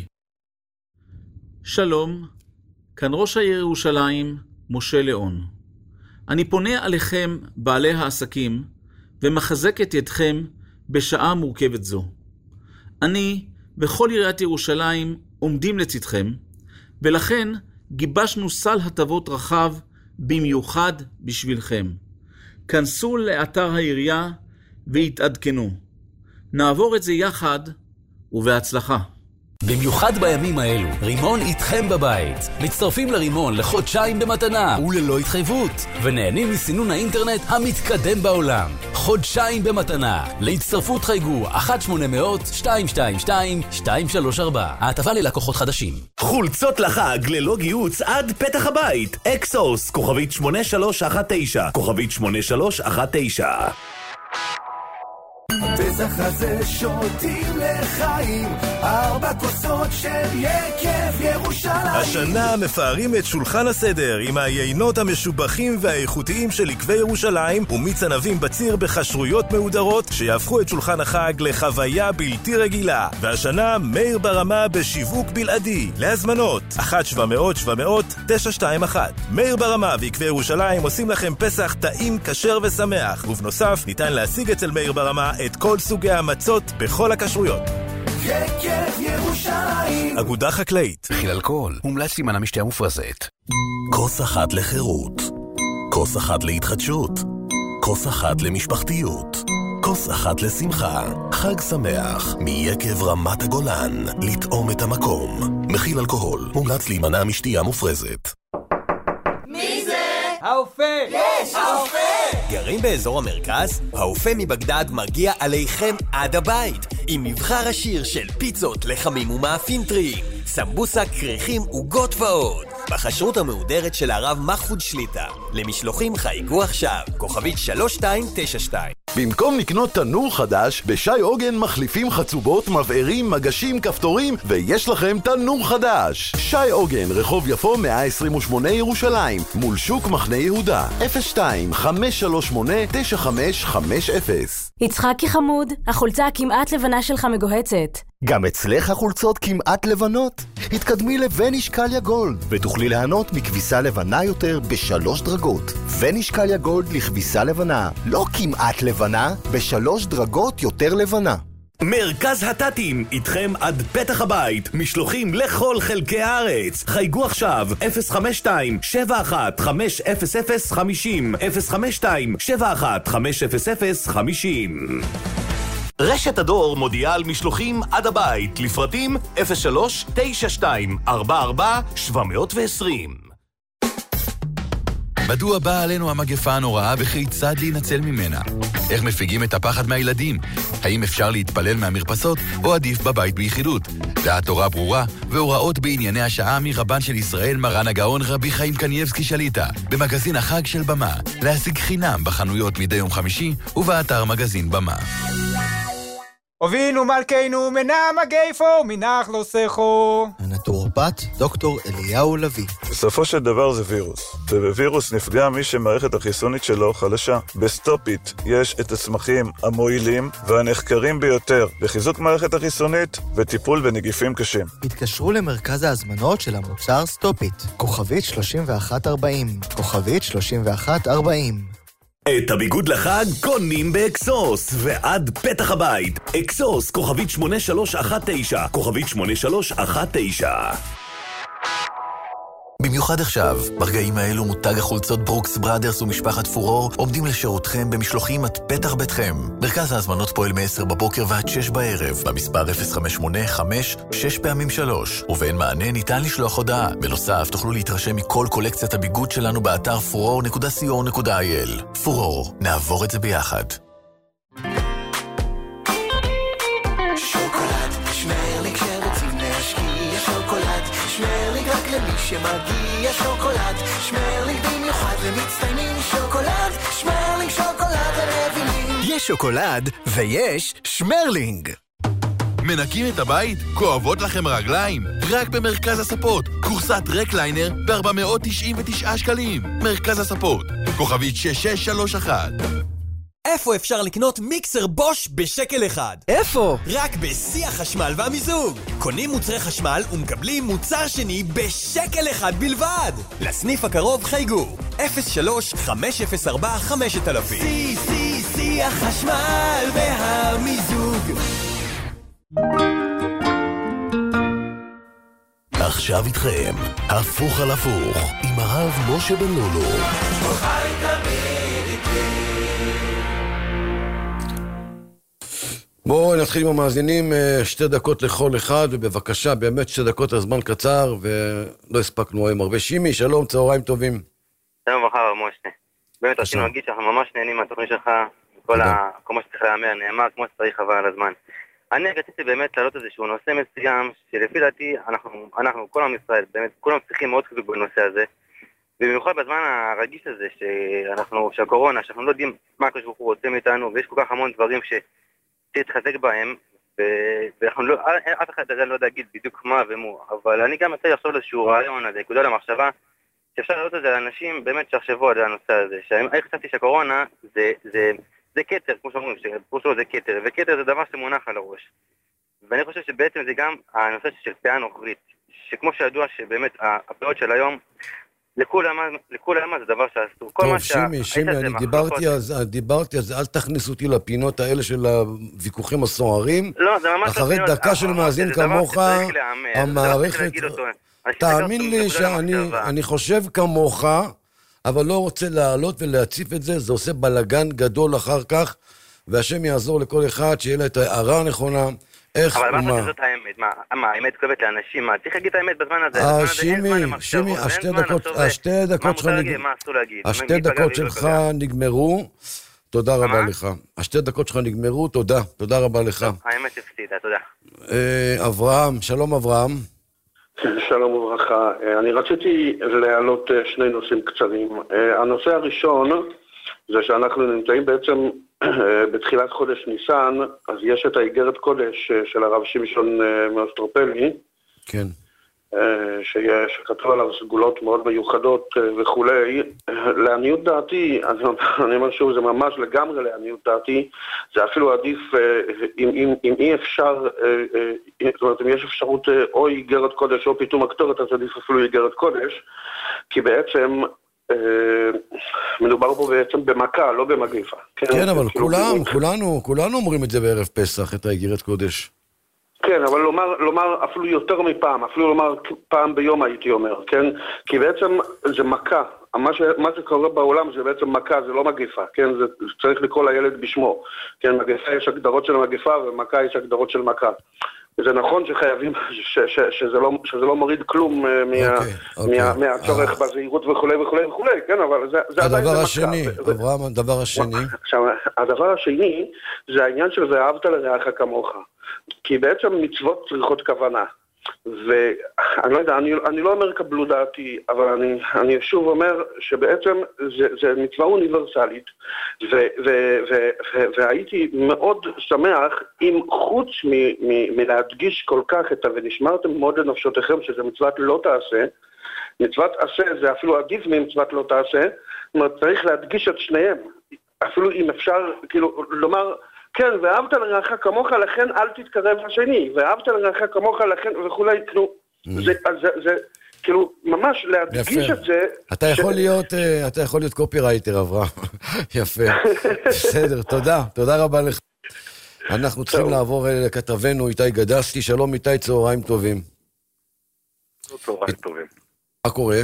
שלום, כאן ראש העיר ירושלים, משה ליאון. אני פונה עליכם, בעלי העסקים, ומחזק את ידכם בשעה מורכבת זו. אני וכל עיריית ירושלים עומדים לצדכם, ולכן גיבשנו סל הטבות רחב במיוחד בשבילכם. כנסו לאתר העירייה והתעדכנו. נעבור את זה יחד ובהצלחה. במיוחד בימים האלו, רימון איתכם בבית. מצטרפים לרימון לחודשיים במתנה וללא התחייבות, ונהנים מסינון האינטרנט המתקדם בעולם. חודשיים במתנה. להצטרפות חייגו אחת שמונה אפס אפס שתיים שתיים שתיים שתיים שלוש ארבע. ההטבה ללקוחות חדשים. חולצות לחג ללא גיוץ עד פתח הבית. אקסוס, כוכבית שמונה שלוש אחת תשע, כוכבית שמונה שלוש אחת תשע. הפסח הזה שותים לחיים, ארבע כוסות של יקב ירושלים. השנה מפארים את שולחן הסדר עם היינות המשובחים והאיכותיים של יקבי ירושלים ומיץ ענבים בציר בחשרויות מהודרות שיהפכו את שולחן החג לחוויה בלתי רגילה. והשנה מאיר ברמה בשיווק בלעדי. להזמנות אחת שבע מאות שבע מאות תשע שתיים אחת. מאיר ברמה ויקבי ירושלים עושים לכם פסח טעים, כשר ושמח, ובנוסף ניתן להשיג אצל מאיר ברמה את כל סוגי המצות בכל הכשרויות. יקב ירושלים. אגודה חקלאית. מכיל אלכוהול, מומלץ להימנע משתייה מופרזת. כוס אחת לחירות, כוס אחת להתחדשות, כוס אחת למשפחתיות, כוס אחת לשמחה. חג שמח מיקב רמת הגולן. לטעום את המקום. מכיל אלכוהול, מומלץ להימנע משתייה מופרזת. מי זה? האופה! יש! האופה! גרים באזור המרכז? האופה מבגדד מגיע עליכם עד הבית עם מבחר עשיר של פיצות, לחמים ומאפים טריים, סמבוסה, קרחים וגות ועוד בחשרות המהודרת של הרב מחפוד שליטה. למשלוחים חייגו עכשיו כוכבית שלוש שתיים תשע שתיים. במקום לקנות תנור חדש, בשי עוגן מחליפים חצובות, מבערים, מגשים, כפתורים, ויש לכם תנור חדש. שי עוגן, רחוב יפו מאה עשרים ושמונה ירושלים, מול שוק מחנה יהודה. אפס שתיים חמש שלוש שמונה תשע חמש חמש אפס. יצחקי חמוד, החולצה הכמעט לבנה שלך מגוהצת. גם אצלך החולצות כמעט לבנות? התקדמי לווניש קליה גולד ותוכלי ליהנות מכביסה לבנה יותר בשלוש דרגות. ווניש קליה גולד לכביסה לבנה, לא כמעט לבנה, בשלוש דרגות יותר לבנה. מרכז הטטים, איתכם עד פתח הבית, משלוחים לכל חלקי הארץ. חייגו עכשיו אפס חמש שתיים שבע אחת חמש אפס אפס חמש אפס אפס חמש שתיים שבע אחת חמש אפס אפס חמש אפס. רשת הדור מודיעה על משלוחים עד הבית, לפרטים אפס שלוש תשע שתיים ארבע ארבע שבע עשרים. מדוע באה עלינו המגפה הנוראה וכיצד להינצל ממנה? איך מפיגים את הפחד מהילדים? האם אפשר להתפלל מהמרפסות או עדיף בבית ביחידות? דעת תורה ברורה והוראות בענייני השעה מרבן של ישראל מרן הגאון רבי חיים קנייבסקי שליטה במגזין החג של במה, להשיג חינם בחנויות מדי יום חמישי ובאתר מגזין במה. אבינו מלכנו מנע מגפו מנח לא סכו. הנטורופט דוקטור אליהו לוי. בסופו של דבר זה וירוס, ובווירוס נפגע מי שמערכת החיסונית שלו חלשה. בסטופיט יש את הצמחים המועילים והנחקרים ביותר בחיזוק מערכת החיסונית וטיפול בנגיפים קשים. התקשרו למרכז ההזמנות של המוצר סטופיט, כוכבית שלושים ואחת ארבעים, כוכבית שלושים ואחת ארבעים. את הביגוד לחג קונים באקסוס ועד פתח הבית. אקסוס, כוכבית שמונה שלוש אחת תשע, כוכבית שמונה שלוש אחת תשע. במיוחד עכשיו, ברגעים האלו מותג החולצות ברוקס בראדרס ומשפחת פורור עומדים לשירותכם במשלוחים עד פתח ביתכם. מרכז ההזמנות פועל מ-עשר בבוקר ועד שש בערב, במספר אפס חמש שמונה חמש שש פעמים שלוש, ובאין מענה ניתן לשלוח הודעה. בנוסף, תוכלו להתרשם מכל קולקציית הביגוד שלנו באתר פורור נקודה סי או נקודה איי אל. פורור, נעבור את זה ביחד. שוקולד, שמרליק שרוצים להשקיע, שוקולד, שמרליק רק למי שמגיע, שוקולד, שמרליק במיוחד למצטיינים, שוקולד, שמרליק שוקולד הרבילים. יש שוקולד ויש שמרלינג. מנקים את הבית? כואבות לכם רגליים? רק במרכז הספות. קורסת רקליינר ב-ארבע מאות תשעים ותשעה שקלים. מרכז הספות. כוכבית שש שש שלוש אחת. איפה אפשר לקנות מיקסר בוש בשקל אחד? איפה? רק בשיא החשמל והמיזוג. קונים מוצרי חשמל ומקבלים מוצר שני בשקל אחד בלבד. לסניף הקרוב חייגו אפס שלוש חמש אפס ארבע חמש אלפים. שיא, שיא, שיא החשמל והמיזוג. עכשיו איתכם, הפוך על הפוך, עם הרב משה בן לולו. בואו נתחיל עם המאזינים, שתי דקות לכל אחד, ובבקשה, באמת שתי דקות, הזמן קצר, ולא הספקנו היום הרבה. שימי, שלום, צהריים טובים. שלום וברכה, משה. באמת רצינו להגיד שאנחנו ממש נהנים מהתוכנית שלך, כל מה שצריך להאמר, נאמר כמו שצריך אבל על הזמן. אני רציתי באמת להעלות איזשהו נושא מסוים, שלפי דעתי אנחנו, אנחנו, כל עם ישראל, באמת, כולם צריכים מאוד חיזוק בנושא הזה, ובמיוחד בזמן הרגיש הזה, שאנחנו, שהקורונה, שאנחנו לא יודעים מה הקדוש ברוך הוא רוצה מאיתנו, ויש כל כך המון דברים שתתחזק בהם, ואנחנו לא, אף אחד עדיין לא יודע להגיד בדיוק מה ומו, אבל אני גם רוצה לחשוב איזשהו רעיון הזה, נקודה למחשבה, שאפשר לראות את זה לאנשים באמת שיחשבו על הנושא הזה, שאני חשבתי שהקורונה זה, זה, זה קטר, כמו שאומרים, שפרושו זה קטר, וקטר זה דבר שמונח על הראש. ואני חושב שבעצם זה גם הנושא של פאה נוכרית, שכמו שידוע שבאמת הפאות של היום, לכולם זה דבר שאסור. טוב, שימי, שימי, אני דיברתי על זה, דיברתי על זה, אל תכניס אותי לפינות האלה של הוויכוחים הסוערים. לא, זה ממש... אחרי דקה של מאזין כמוך, המערכת... תאמין לי שאני חושב כמוך, אבל לא רוצה לעלות ולהציף את זה, זה עושה בלגן גדול אחר כך, והשם יעזור לכל אחד, שיהיה לה את ההערה הנכונה, איך ומה. אבל מה זאת האמת? מה, האמת כואבת לאנשים? מה, צריך להגיד את האמת בזמן הזה? שימי, שימי, השתי דקות שלך השתי דקות שלך נגמרו, תודה רבה לך. השתי דקות שלך נגמרו, תודה, תודה רבה לך. האמת הפסידה, תודה. אברהם, שלום אברהם. שלום וברכה. אני רציתי להעלות שני נושאים קצרים. הנושא הראשון זה שאנחנו נמצאים בעצם בתחילת חודש ניסן, אז יש את האיגרת קודש של הרב שמשון מאוסטרופלי, כן. שכתוב עליו סגולות מאוד מיוחדות וכולי. לעניות דעתי, אני אומר שוב, זה ממש לגמרי לעניות דעתי, זה אפילו עדיף, אם, אם, אם אי אפשר, זאת אומרת, אם יש אפשרות או איגרת קודש או פתאום הקטורת, אז עדיף אפילו איגרת קודש, כי בעצם מדובר פה בעצם במכה, לא במגפה. כן, אבל כולם, כולנו, כולנו אומרים את זה בערב פסח, את האיגרת קודש. כן, אבל לומר, לומר אפילו יותר מפעם, אפילו לומר פעם ביום הייתי אומר, כן? כי בעצם זה מכה, מה, ש, מה שקורה בעולם זה בעצם מכה, זה לא מגפה, כן? זה צריך לקרוא לילד בשמו, כן? מגפה יש הגדרות של מגפה ומכה יש הגדרות של מכה. זה נכון שחייבים, ש, ש, שזה, לא, שזה לא מוריד כלום מה, okay, okay. מה, מהצורך uh... בזהירות וכולי וכולי וכולי, כן? אבל זה, זה עדיין זה מכה. הדבר השני, אברהם, הדבר השני. עכשיו, הדבר השני זה העניין של ואהבת לרעך כמוך. כי בעצם מצוות צריכות כוונה, ואני לא יודע, אני, אני לא אומר קבלו דעתי, אבל אני, אני שוב אומר שבעצם זה, זה מצווה אוניברסלית, ו, ו, ו, ו, והייתי מאוד שמח אם חוץ מ, מ, מלהדגיש כל כך את ונשמרתם מאוד לנפשותיכם, שזה מצוות לא תעשה, מצוות עשה זה אפילו עדיף ממצוות לא תעשה, זאת אומרת, צריך להדגיש את שניהם, אפילו אם אפשר, כאילו, לומר, כן, ואהבת לרעך כמוך, לכן אל תתקרב לשני, ואהבת לרעך כמוך, לכן וכולי, כאילו, זה, זה, זה, כאילו, ממש להדגיש את זה. אתה יכול להיות, אתה יכול להיות קופירייטר, אברהם. יפה. בסדר, תודה, תודה רבה לך. אנחנו צריכים לעבור לכתבנו איתי גדסקי, שלום איתי, צהריים טובים. צהריים טובים. מה קורה?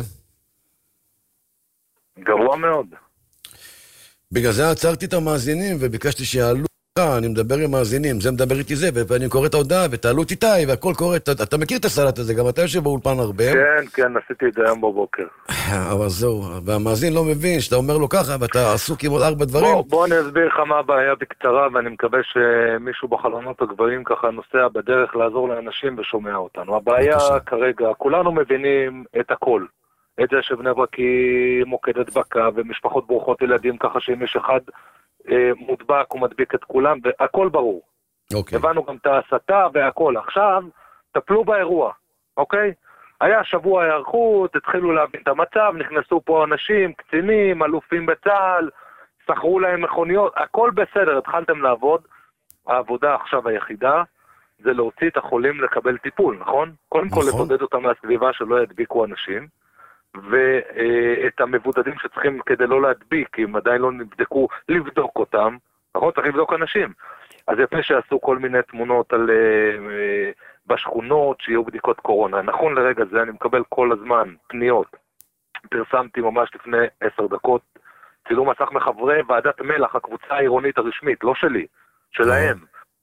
גרוע מאוד. בגלל זה עצרתי את המאזינים וביקשתי שיעלו, אני מדבר עם מאזינים, זה מדבר איתי זה, ואני קורא את ההודעה ותעלו איתי והכל קורה, אתה, אתה מכיר את הסלט הזה, גם אתה יושב באולפן הרבה. כן, כן, עשיתי את זה היום בבוקר. אבל זהו, והמאזין לא מבין שאתה אומר לו ככה ואתה עסוק עם עוד ארבע דברים. בוא, בוא אני אסביר לך מה הבעיה בקצרה, ואני מקווה שמישהו בחלונות הגבוהים ככה נוסע בדרך לעזור לאנשים ושומע אותנו. הבעיה כרגע, כולנו מבינים את הכל. את זה שבני ברק היא מוקד הדבקה ומשפחות ברוכות ילדים, ככה שאם יש אחד אה, מודבק הוא מדביק את כולם, והכל ברור. אוקיי. הבנו גם את ההסתה והכל. עכשיו, טפלו באירוע, אוקיי? היה שבוע הערכות, התחילו להבין את המצב, נכנסו פה אנשים, קצינים, אלופים בצה"ל, שכרו להם מכוניות, הכל בסדר, התחלתם לעבוד. העבודה עכשיו היחידה זה להוציא את החולים לקבל טיפול, נכון? קודם כל לבודד אותם מהסביבה שלא ידביקו אנשים. ואת המבודדים שצריכים כדי לא להדביק, כי הם עדיין לא נבדקו, לבדוק אותם, נכון? צריך לבדוק אנשים. אז יפה שעשו כל מיני תמונות על, בשכונות שיהיו בדיקות קורונה. נכון לרגע זה, אני מקבל כל הזמן פניות. פרסמתי ממש לפני עשר דקות, צילום מסך מחברי ועדת מלח, הקבוצה העירונית הרשמית, לא שלי, שלהם.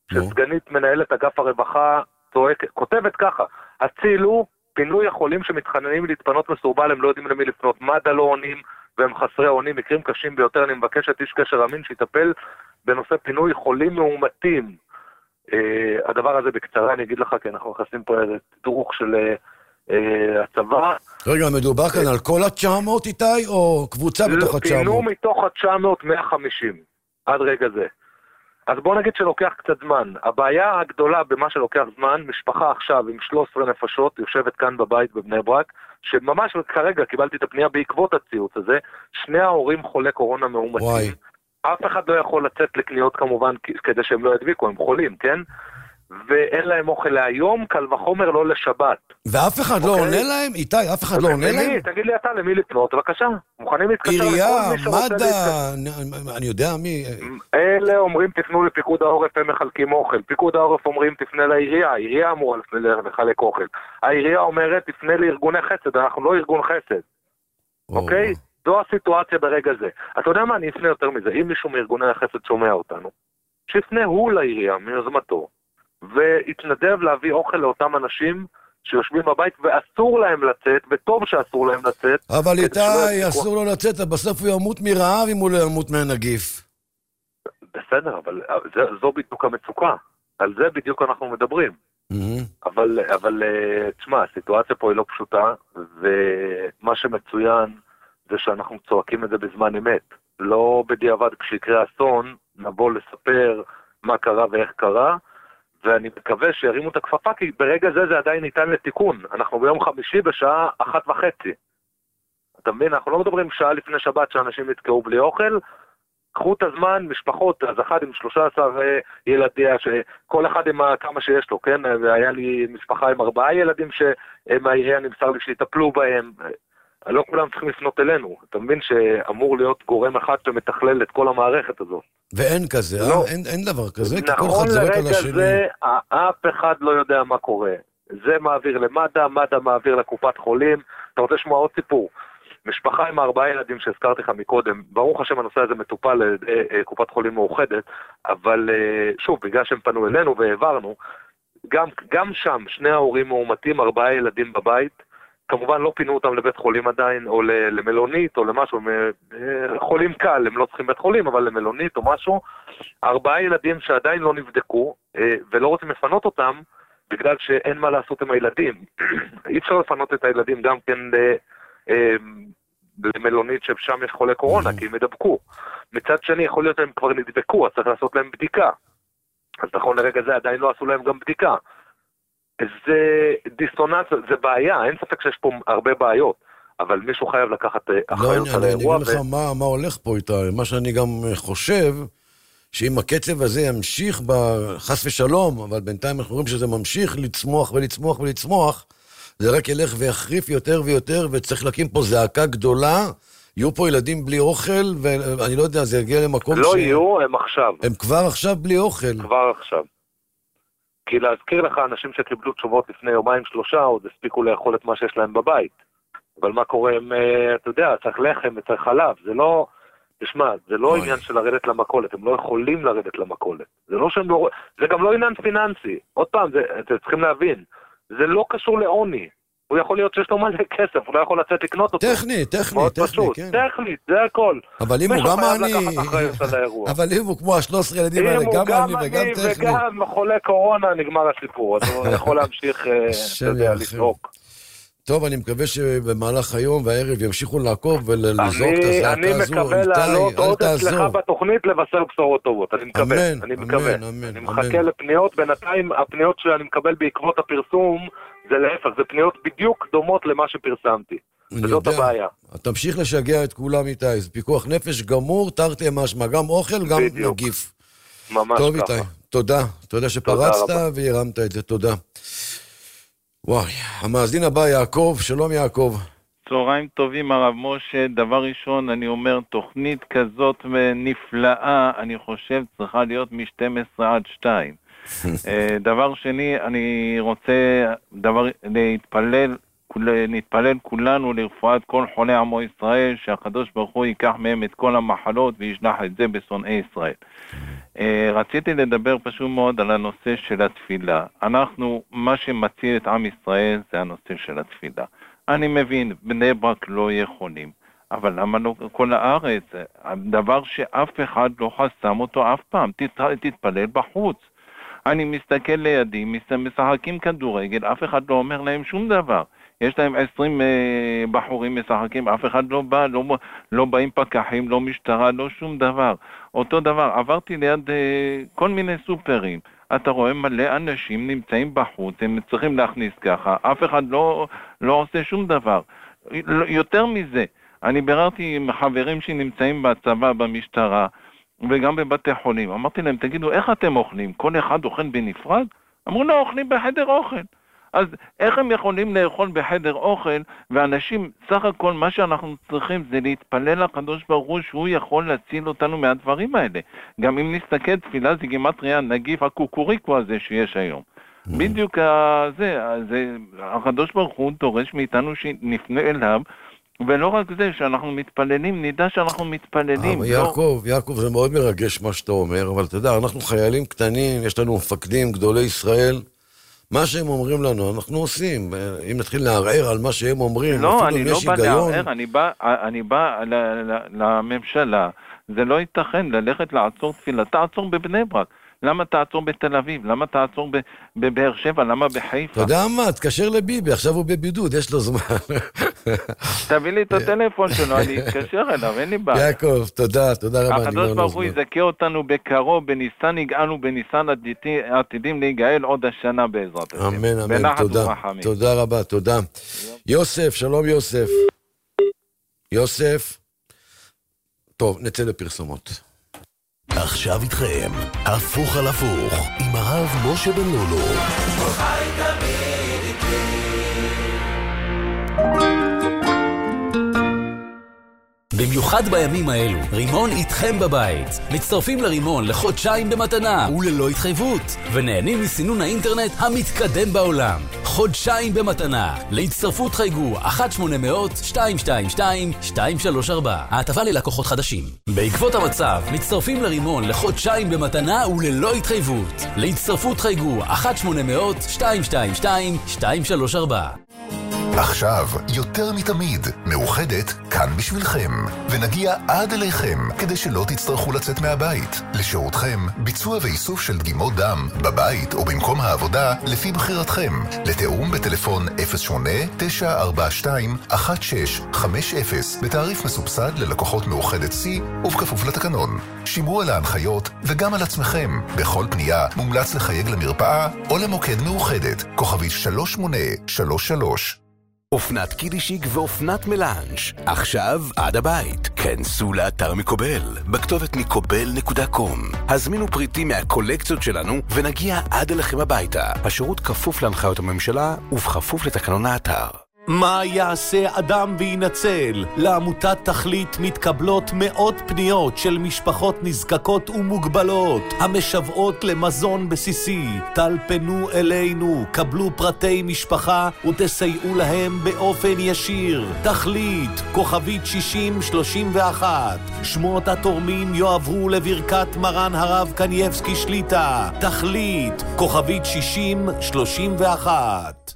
שסגנית מנהלת אגף הרווחה צועק, כותבת ככה, הצילו פינוי החולים שמתחננים להתפנות מסורבל, הם לא יודעים למי לפנות, מד"א לא עונים והם חסרי עונים, מקרים קשים ביותר, אני מבקש את איש קשר אמין שיטפל בנושא פינוי חולים מאומתים. Uh, הדבר הזה בקצרה אני אגיד לך, כי אנחנו נכנסים פה איזה תדרוך של uh, הצבא. רגע, מדובר כאן על כל ה-תשע מאות איתי, או קבוצה בתוך ה-תשע מאות? פינו מתוך ה-תשע מאות מאה וחמישים, עד רגע זה. אז בוא נגיד שלוקח קצת זמן. הבעיה הגדולה במה שלוקח זמן, משפחה עכשיו עם שלוש עשרה נפשות, יושבת כאן בבית בבני ברק, שממש כרגע קיבלתי את הפנייה בעקבות הציוץ הזה, שני ההורים חולי קורונה מאומתים. וואי. אף אחד לא יכול לצאת לקניות כמובן כדי שהם לא ידביקו, הם חולים, כן? ואין להם אוכל להיום, קל וחומר לא לשבת. ואף אחד לא עונה להם? איתי, אף אחד לא עונה להם? תגיד לי אתה, למי לפנות? בבקשה. מוכנים להתקשר לכל מי שרוצה להתקשר. עירייה, מד"א, אני יודע מי... אלה אומרים תפנו לפיקוד העורף, הם מחלקים אוכל. פיקוד העורף אומרים תפנה לעירייה, העירייה אמורה לחלק אוכל. העירייה אומרת תפנה לארגוני חסד, אנחנו לא ארגון חסד. אוקיי? זו הסיטואציה ברגע זה. אתה יודע מה? אני אפנה יותר מזה. אם מישהו מארגוני החסד שומע אותנו, שיפנה הוא לעירייה, מיוזמתו, והתנדב להביא אוכל לאותם אנשים שיושבים בבית, ואסור להם לצאת, וטוב שאסור להם לצאת. אבל איתי, אסור לו לצאת, בסוף הוא ימות מרעב אם הוא לא ימות מהנגיף. בסדר, אבל זו בדיוק המצוקה. על זה בדיוק אנחנו מדברים. אבל, אבל, תשמע, הסיטואציה פה היא לא פשוטה, ומה שמצוין, זה שאנחנו צועקים את זה בזמן אמת. לא בדיעבד כשיקרה אסון, נבוא לספר מה קרה ואיך קרה, ואני מקווה שירימו את הכפפה, כי ברגע זה זה עדיין ניתן לתיקון. אנחנו ביום חמישי בשעה אחת וחצי. אתה מבין? אנחנו לא מדברים שעה לפני שבת שאנשים יתקעו בלי אוכל, קחו את הזמן, משפחות, אז אחד עם שלושה עשר ילדים, כל אחד עם כמה שיש לו, כן? והיה לי משפחה עם ארבעה ילדים שמהעירייה נמסר לי שיטפלו בהם, לא כולם צריכים לפנות אלינו. אתה מבין שאמור להיות גורם אחד שמתכלל את כל המערכת הזאת. ואין כזה, לא. אה? אין, אין דבר כזה, נכון, כי כל אחד זורק על השני. זה, אף אחד לא יודע מה קורה. זה מעביר למד"א, מד"א מעביר לקופת חולים. אתה רוצה לשמוע עוד סיפור? משפחה עם ארבעה ילדים שהזכרתי לך מקודם, ברוך השם הנושא הזה מטופל לקופת חולים מאוחדת, אבל שוב, בגלל שהם פנו אלינו והעברנו, גם, גם שם שני ההורים מאומתים, ארבעה ילדים בבית, כמובן לא פינו אותם לבית חולים עדיין, או למלונית, או למשהו, חולים קל, הם לא צריכים בית חולים, אבל למלונית או משהו, ארבעה ילדים שעדיין לא נבדקו, ולא רוצים לפנות אותם, בגלל שאין מה לעשות עם הילדים. אי אפשר לפנות את הילדים גם כן למלונית ששם יש חולי קורונה, כי הם מדבקו. מצד שני, יכול להיות שהם כבר נדבקו, אז צריך לעשות להם בדיקה. אז נכון לרגע זה עדיין לא עשו להם גם בדיקה. זה דיסוננס, זה בעיה, אין ספק שיש פה הרבה בעיות, אבל מישהו חייב לקחת אחריות על האירוע. אני אגיד לך מה הולך פה איתה, מה שאני גם חושב, שאם הקצב הזה ימשיך בחס ושלום, אבל בינתיים אנחנו רואים שזה ממשיך לצמוח ולצמוח ולצמוח, זה רק ילך ויחריף יותר ויותר, וצריך להקים פה זעקה גדולה, יהיו פה ילדים בלי אוכל, ואני לא יודע, זה יגיע למקום לא ש... לא יהיו, הם עכשיו. הם כבר עכשיו בלי אוכל. כבר עכשיו. כי להזכיר לך, אנשים שקיבלו תשובות לפני יומיים שלושה, עוד הספיקו לאכול את מה שיש להם בבית. אבל מה קורה עם, אתה יודע, צריך לחם וצריך חלב, זה לא, תשמע, זה לא עניין של לרדת למכולת, הם לא יכולים לרדת למכולת. זה לא שהם לא, זה גם לא עניין פיננסי. עוד פעם, זה, אתם צריכים להבין, זה לא קשור לעוני. הוא יכול להיות שיש לו מלא כסף, הוא לא יכול לצאת לקנות אותו. טכני, טכני, טכני, כן. טכני, זה הכל. אבל אם הוא גם אני... אבל אם הוא כמו ה-שלושה עשר ילדים האלה, גם אני וגם טכני. וגם חולה קורונה, נגמר הסיפור, אז הוא יכול להמשיך, אתה יודע, לצעוק. טוב, אני מקווה שבמהלך היום והערב ימשיכו לעקוב ולזעוק את הזעקה הזו. אני מקווה לעלות עוד אצלך בתוכנית לבשר בשורות טובות, אני מקווה, אני מקווה. אני מחכה לפניות, בינתיים הפניות שאני מקבל בעקבות הפרסום, זה להפך, זה פניות בדיוק דומות למה שפרסמתי. וזאת הבעיה. תמשיך לשגע את כולם איתי, זה פיקוח נפש גמור, תרתי משמע, גם אוכל, גם נגיף. ממש ככה. טוב איתי, תודה, תודה שפרצת והרמת את זה, תודה. וואי, המאזין הבא יעקב, שלום יעקב. צהריים טובים הרב משה, דבר ראשון אני אומר, תוכנית כזאת נפלאה, אני חושב צריכה להיות מ-שתים עשרה עד שתיים. דבר שני, אני רוצה דבר, להתפלל נתפלל כולנו לרפואת כל חולי עמו ישראל, שהקדוש ברוך הוא ייקח מהם את כל המחלות וישלח את זה בשונאי ישראל. רציתי לדבר פשוט מאוד על הנושא של התפילה. אנחנו, מה שמציל את עם ישראל זה הנושא של התפילה. אני מבין, בני ברק לא יכולים, אבל למה לא כל הארץ? דבר שאף אחד לא חסם אותו אף פעם, תתפלל בחוץ. אני מסתכל לידי, משחקים כדורגל, אף אחד לא אומר להם שום דבר. יש להם עשרים uh, בחורים משחקים, אף אחד לא בא, לא, לא באים פקחים, לא משטרה, לא שום דבר. אותו דבר, עברתי ליד uh, כל מיני סופרים, אתה רואה מלא אנשים נמצאים בחוץ, הם צריכים להכניס ככה, אף אחד לא, לא עושה שום דבר. יותר מזה, אני ביררתי עם חברים שנמצאים בצבא, במשטרה, וגם בבתי חולים. אמרתי להם, תגידו, איך אתם אוכלים? כל אחד אוכל בנפרד? אמרו, לא, אוכלים בחדר אוכל. אז איך הם יכולים לאכול בחדר אוכל, ואנשים, סך הכל מה שאנחנו צריכים זה להתפלל לקדוש ברוך הוא שהוא יכול להציל אותנו מהדברים האלה. גם אם נסתכל, תפילה זה גימטריה, נגיף הקוקוריקו הזה שיש היום. בדיוק זה, זה, הקדוש ברוך הוא דורש מאיתנו שנפנה אליו, ולא רק זה, שאנחנו מתפללים, נדע שאנחנו מתפללים. יעקב, יעקב, זה מאוד מרגש מה שאתה אומר, אבל אתה יודע, אנחנו חיילים קטנים, יש לנו מפקדים, גדולי ישראל, מה שהם אומרים לנו, אנחנו עושים. אם נתחיל לערער על מה שהם אומרים, לא, אני לא בא לערער, אני בא, אני בא לממשלה, זה לא ייתכן ללכת לעצור תפילה, תעצור בבני ברק. למה תעצור בתל אביב? למה תעצור בבאר שבע? למה בחיפה? אתה יודע מה? תקשר לביבי, עכשיו הוא בבידוד, יש לו זמן. תביא לי את הטלפון שלו, אני אתקשר אליו, אין לי בעיה. יעקב, תודה, תודה רבה. הקדוש ברוך הוא יזכה אותנו בקרוב, בניסן הגענו, בניסן עתידים להיגאל עוד השנה בעזרת השם. אמן, אמן, תודה. תודה רבה, תודה. יוסף, שלום יוסף. יוסף. טוב, נצא לפרסומות. עכשיו איתכם, הפוך על הפוך, עם הרב משה בן לולו. חי תמיד איתי. במיוחד בימים האלו, רימון איתכם בבית. מצטרפים לרימון לחודשיים במתנה וללא התחייבות, ונהנים מסינון האינטרנט המתקדם בעולם. חודשיים במתנה. להצטרפות חייגו אחת שמונה אפס אפס שתיים שתיים שתיים שתיים שלוש ארבע. ההטבה ללקוחות חדשים. בעקבות המצב, מצטרפים לרימון לחודשיים במתנה וללא התחייבות. להצטרפות חייגו אחת שמונה אפס אפס שתיים שתיים שתיים שתיים שלוש ארבע. עכשיו, יותר מתמיד, מאוחדת כאן בשבילכם, ונגיע עד אליכם, כדי שלא תצטרכו לצאת מהבית. לשירותכם, ביצוע ואיסוף של דגימות דם, בבית או במקום העבודה, לפי בחירתכם. לתאום בטלפון אפס שמונה תשע ארבע שתיים אחת שש חמש אפס, בתעריף מסובסד ללקוחות מאוחדת C, ובכפוף לתקנון. שימרו על ההנחיות, וגם על עצמכם. בכל פנייה, מומלץ לחייג למרפאה, או למוקד מאוחדת, כוכבית שלוש שמונה שלוש שלוש. אופנת קידישיק ואופנת מלאנש, עכשיו עד הבית. כנסו לאתר מקובל, בכתובת מקובל נקודה קום. הזמינו פריטים מהקולקציות שלנו ונגיע עד אליכם הביתה. השירות כפוף להנחיות הממשלה ובכפוף לתקנון האתר. מה יעשה אדם וינצל? לעמותת תכלית מתקבלות מאות פניות של משפחות נזקקות ומוגבלות המשוועות למזון בסיסי. טלפנו אלינו, קבלו פרטי משפחה ותסייעו להם באופן ישיר. תכלית, כוכבית שישים שלושים ואחת. שמות התורמים יועברו לברכת מרן הרב קנייבסקי שליטה. תכלית, כוכבית שישים שלושים ואחת.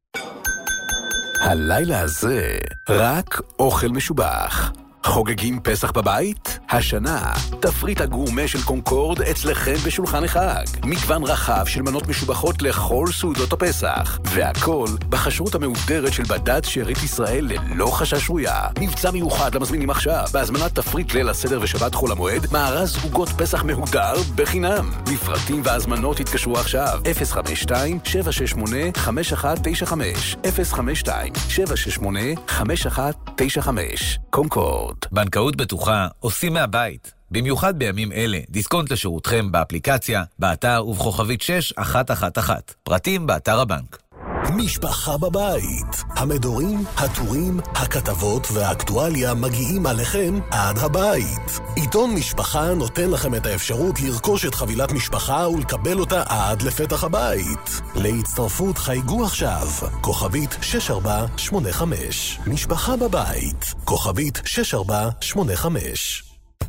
הלילה הזה רק אוכל משובח. חוגגים פסח בבית? השנה תפריט הגורמה של קונקורד אצלכם בשולחן החג. מגוון רחב של מנות משובחות לכל סעודות הפסח, והכל בכשרות המאובדרת של בד"ץ שארית ישראל ללא חשש רויה. מבצע מיוחד למזמינים עכשיו בהזמנת תפריט ליל הסדר ושבת חול המועד, מארז עוגות פסח מהודר בחינם. לפרטים והזמנות התקשרו עכשיו אפס חמש שתיים שבע שש שמונה חמש אחת תשע חמש אפס חמש שתיים שבע שש שמונה חמש אחת תשע חמש. קונקורד. בנקאות בטוחה עושים מהבית. במיוחד בימים אלה, דיסקונט לשירותכם באפליקציה, באתר ובכוכבית שש אחת אחת אחת. פרטים באתר הבנק. משפחה בבית. המדורים, הטורים, הכתבות והאקטואליה מגיעים עליכם עד הבית. עיתון משפחה נותן לכם את האפשרות לרכוש את חבילת משפחה ולקבל אותה עד לפתח הבית. להצטרפות חייגו עכשיו, כוכבית שש ארבע שמונה חמש. משפחה בבית, כוכבית שש ארבע שמונה חמש.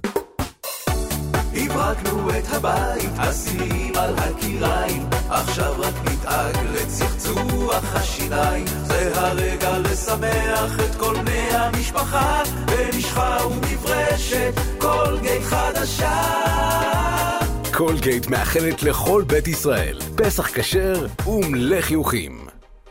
הברקנו את הבית, עשירים על הקיריים, עכשיו רק נתאג לצחצוח השיניים. זה הרגע לשמח את כל בני המשפחה, במשחה ומברשת קולגייט חדשה. קולגייט מאחלת לכל בית ישראל פסח כשר ומלא חיוכים.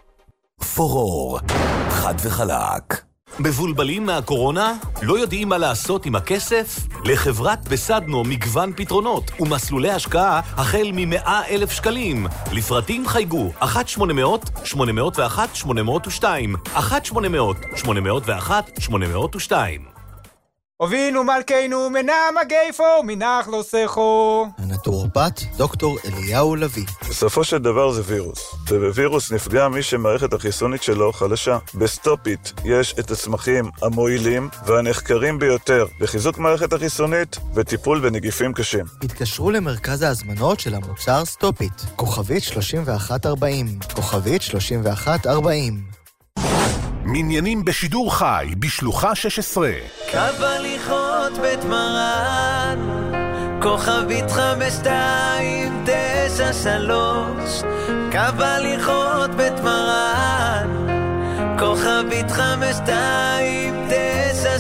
פורור, חד וחלק. מבולבלים מהקורונה? לא יודעים מה לעשות עם הכסף? לחברת בסדנו מגוון פתרונות ומסלולי השקעה החל מ-מאה אלף שקלים. לפרטים חייגו אחת שמונה מאות שמונה מאות ואחת שמונה מאות ושתיים אחת שמונה מאות שמונה מאות ואחת שמונה מאות ושתיים. אבינו מלכנו מנע מגייפו מנח לא סכו. הנטורופט דוקטור אליהו לוי. בסופו של דבר זה וירוס, ובווירוס נפגע מי שמערכת החיסונית שלו חלשה. בסטופיט יש את הצמחים המועילים והנחקרים ביותר לחיזוק מערכת החיסונית וטיפול בנגיפים קשים. התקשרו למרכז ההזמנות של המוצר סטופיט, כוכבית שלושים ואחת ארבעים, כוכבית שלושים ואחת ארבעים. מניינים בשידור חי בשלוחה שש עשרה. קו הליכות בית מרן, כוכבית חמש שתיים תשע שלוש. קו הליכות בית מרן, כוכבית חמש שתיים תשע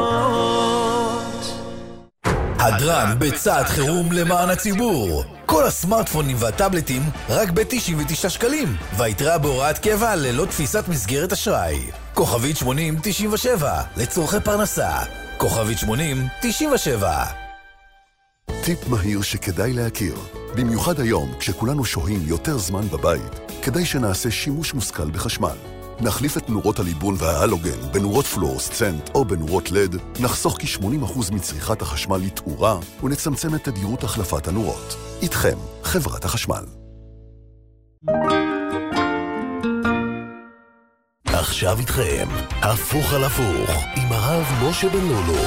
שלוש. הדרן בצעד חירום למען הציבור. כל הסמארטפונים והטאבלטים רק ב-תשעים ותשעה שקלים, והיתרה בהוראת קבע ללא תפיסת מסגרת אשראי. כוכבית שמונים תשעים ושבע, לצורכי פרנסה. כוכבית שמונים תשעים ושבע. טיפ מהיר שכדאי להכיר. במיוחד היום, כשכולנו שוהים יותר זמן בבית, כדאי שנעשה שימוש מושכל בחשמל. נחליף את נורות הליבון וההלוגן בנורות פלורסצנט או בנורות לד, נחסוך כ-שמונים אחוז מצריכת החשמל לתאורה ונצמצם את תדירות החלפת הנורות. איתכם, חברת החשמל. עכשיו איתכם, הפוך על הפוך, עם הרב משה בן לולו.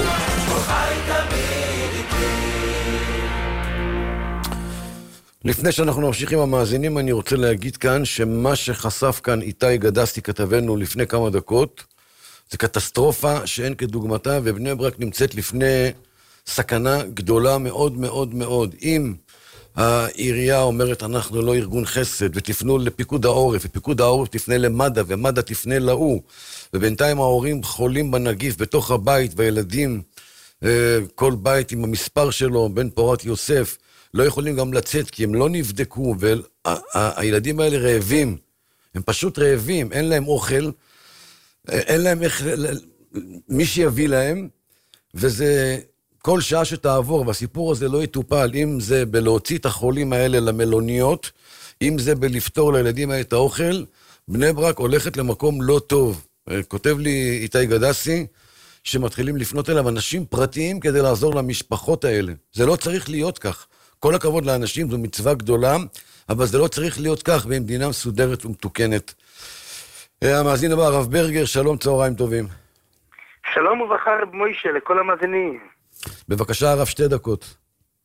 לפני שאנחנו ממשיכים המאזינים, אני רוצה להגיד כאן שמה שחשף כאן איתי גדסי כתבנו לפני כמה דקות, זה קטסטרופה שאין כדוגמתה, ובני ברק נמצאת לפני סכנה גדולה מאוד מאוד מאוד. אם העירייה אומרת, אנחנו לא ארגון חסד, ותפנו לפיקוד העורף, ופיקוד העורף תפנה למד"א, ומד"א תפנה לאו, ובינתיים ההורים חולים בנגיף בתוך הבית, והילדים, כל בית עם המספר שלו, בן פורת יוסף, לא יכולים גם לצאת, כי הם לא נבדקו, והילדים האלה רעבים, הם פשוט רעבים, אין להם אוכל, אין להם איך, מי שיביא להם, וזה כל שעה שתעבור, והסיפור הזה לא יטופל, אם זה בלהוציא את החולים האלה למלוניות, אם זה בלפתור לילדים האלה את האוכל, בני ברק הולכת למקום לא טוב. כותב לי איתי גדסי, שמתחילים לפנות אליו אנשים פרטיים כדי לעזור למשפחות האלה. זה לא צריך להיות כך. כל הכבוד לאנשים, זו מצווה גדולה, אבל זה לא צריך להיות כך במדינה מסודרת ומתוקנת. המאזין הבא, הרב ברגר, שלום, צהריים טובים. שלום וברכה רב מוישה, לכל המאזינים. בבקשה, הרב, שתי דקות.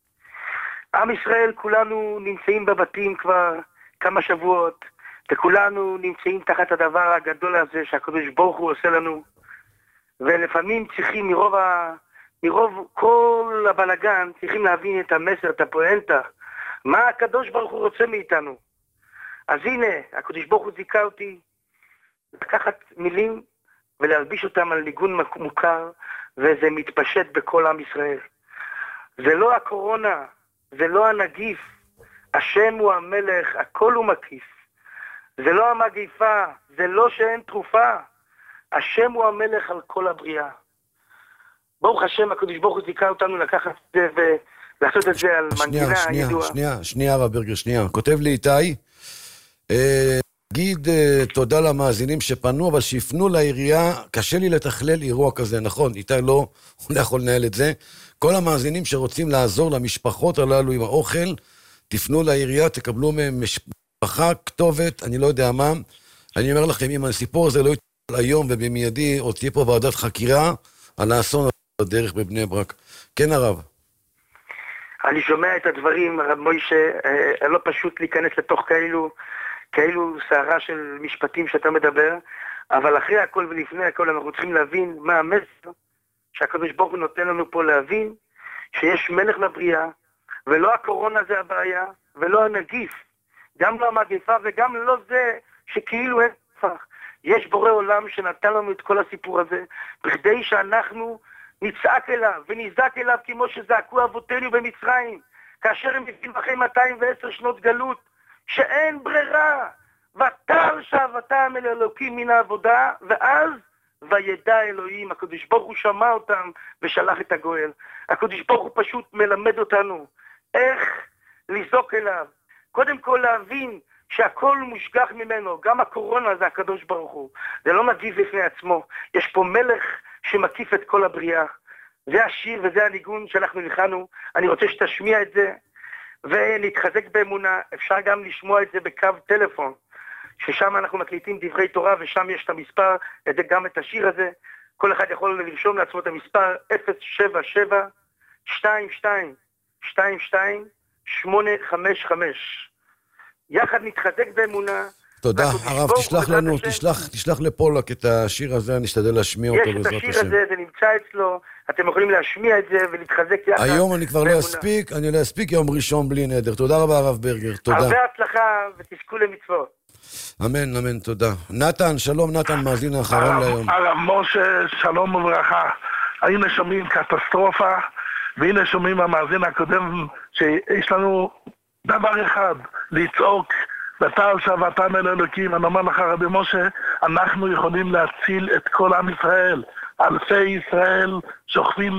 עם ישראל, כולנו נמצאים בבתים כבר כמה שבועות, וכולנו נמצאים תחת הדבר הגדול הזה שהקדוש ברוך הוא עושה לנו, ולפעמים צריכים מרוב ה... מרוב כל הבלגן, צריכים להבין את המסר, את הפואנטה. מה הקדוש ברוך הוא רוצה מאיתנו? אז הנה, הקדוש ברוך הוא זיכה אותי לקחת מילים ולהלביש אותם על ניגון מוכר, וזה מתפשט בכל עם ישראל. זה לא הקורונה, זה לא הנגיף. השם הוא המלך, הכל הוא מקיף. זה לא המגיפה, זה לא שאין תרופה. השם הוא המלך על כל הבריאה. ברוך השם, הקדוש ברוך הוא זיכה אותנו לקחת את זה ולעשות את זה על מנגינה הידועה. שנייה, שנייה, הרב ברגר, שנייה. כותב לי איתי, גיד תודה למאזינים שפנו, אבל שיפנו לעירייה, קשה לי לתכלל אירוע כזה, נכון, איתי לא, הוא לא יכול לנהל את זה. כל המאזינים שרוצים לעזור למשפחות הללו עם האוכל, תפנו לעירייה, תקבלו מהם משפחה, כתובת, אני לא יודע מה, אני אומר לכם, אם הסיפור הזה לא יתפל היום ובמיידי, עוד תהיה פה ועדת חקירה על האסון בדרך בבני ברק. כן, הרב. אני שומע את הדברים, הרב מוישה, אה, לא פשוט להיכנס לתוך כאלו, כאלו סערה של משפטים שאתה מדבר, אבל אחרי הכל ולפני הכל אנחנו צריכים להבין מה המסר שהקדוש ברוך הוא נותן לנו פה להבין, שיש מלך לבריאה, ולא הקורונה זה הבעיה, ולא הנגיף, גם לא המגפה וגם לא זה שכאילו אין פח. יש בורא עולם שנתן לנו את כל הסיפור הזה, בכדי שאנחנו נצעק אליו ונזעק אליו כמו שזעקו אבותינו במצרים, כאשר הם הבינו אחרי מאתיים ועשר שנות גלות, שאין ברירה, ותר שבתם אל אלוקים מן העבודה, ואז וידע אלוהים, הקדוש ברוך הוא שמע אותם ושלח את הגואל. הקדוש ברוך הוא פשוט מלמד אותנו איך לזעוק אליו. קודם כל להבין שהכל מושגח ממנו, גם הקורונה זה הקדוש ברוך הוא. זה לא נגיף בפני עצמו, יש פה מלך שמקיף את כל הבריאה. זה השיר וזה הניגון שאנחנו ניחנו, אני רוצה שתשמיע את זה ונתחזק באמונה. אפשר גם לשמוע את זה בקו טלפון, ששם אנחנו מקליטים דברי תורה ושם יש את המספר, גם את השיר הזה. כל אחד יכול לרשום לעצמו את המספר אפס שבע שבע שתיים שתיים שתיים שתיים שמונה חמש חמש. יחד נתחזק באמונה. תודה, הרב, תשלח לנו, תשלח, תשלח לפולק את השיר הזה, אני אשתדל להשמיע אותו בעזרת השם. יש את השיר הזה, זה נמצא אצלו, אתם יכולים להשמיע את זה ולהתחזק יחד. היום אני כבר לא אספיק, אני לא אספיק יום ראשון בלי נדר. תודה רבה, הרב ברגר, תודה. הרבה הצלחה ותזכו למצוות. אמן, אמן, תודה. נתן, שלום, נתן, מאזין האחרון להיום. הרב משה, שלום וברכה. היינו שומעים קטסטרופה, והנה שומעים המאזין הקודם, שיש לנו דבר אחד, לצעוק, ותעל שבתם אל אלוקים. אני אומר לך רבי משה, אנחנו יכולים להציל את כל עם ישראל. אלפי ישראל שוכבים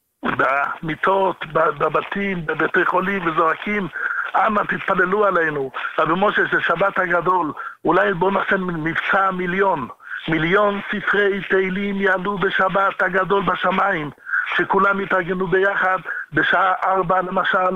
במיטות, בבתים, בבתי חולים וזורקים. אנא תתפללו עלינו. רבי משה, זה שבת הגדול, אולי בוא נעשה מבצע מיליון. מיליון ספרי תהילים יעלו בשבת הגדול בשמיים, שכולם יתארגנו ביחד בשעה ארבע למשל.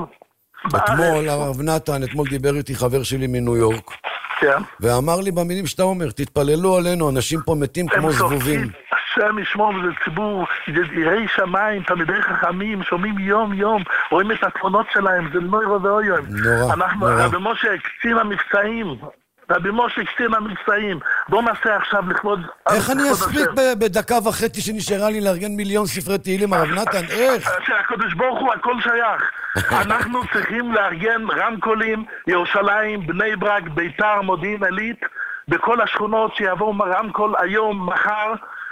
אתמול, הרב נתן, אתמול דיבר איתי חבר שלי מניו יורק, כן. ואמר לי במילים שאתה אומר, תתפללו עלינו, אנשים פה מתים כמו זבובים. השם ישמור, זה ציבור, יראי שמיים, תלמידי חכמים, שומעים יום יום, רואים את התמונות שלהם, זה נורא ואויום. נורא, אנחנו, נורא. רבי משה, קצין המבצעים, רבי משה, קצין המבצעים, בוא נעשה עכשיו לכבוד... איך אני אספיק ב- בדקה וחצי שנשארה לי לארגן מיליון ספרי תהילים, הרב נתן, איך? שהקדוש ברוך הוא הכל שייך. אנחנו צריכים לארגן רמקולים, ירושלים, בני ברק, ביתר, מודיעין עילית, בכל השכונות שיבואו רמקול היום, מחר,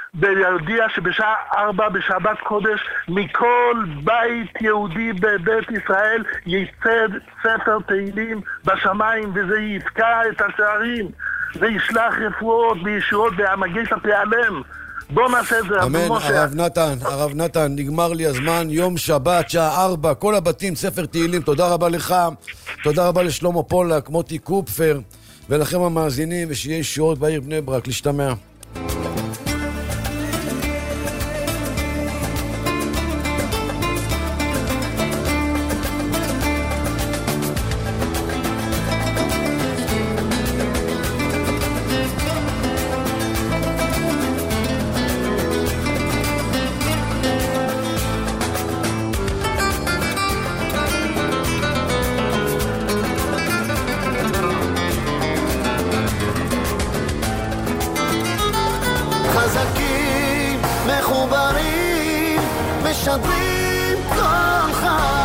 בידיע שבשעה ארבע בשבת קודש מכל בית יהודי בבית ישראל יצא ספר תהילים בשמיים, וזה יתקע את השערים, זה ישלח רפואות וישועות והמגפה תיעלם. בוא נעשה את זה. אמן, הרב נתן, הרב נתן, נגמר לי הזמן, יום שבת, שעה ארבע, כל הבתים, ספר תהילים. תודה רבה לך, תודה רבה לשלמה פולק, מוטי קופפר, ולכם המאזינים, ושיהיה ישועות בעיר בני ברק. להשתמע. חזקים, מחוברים, משדרים כל חי.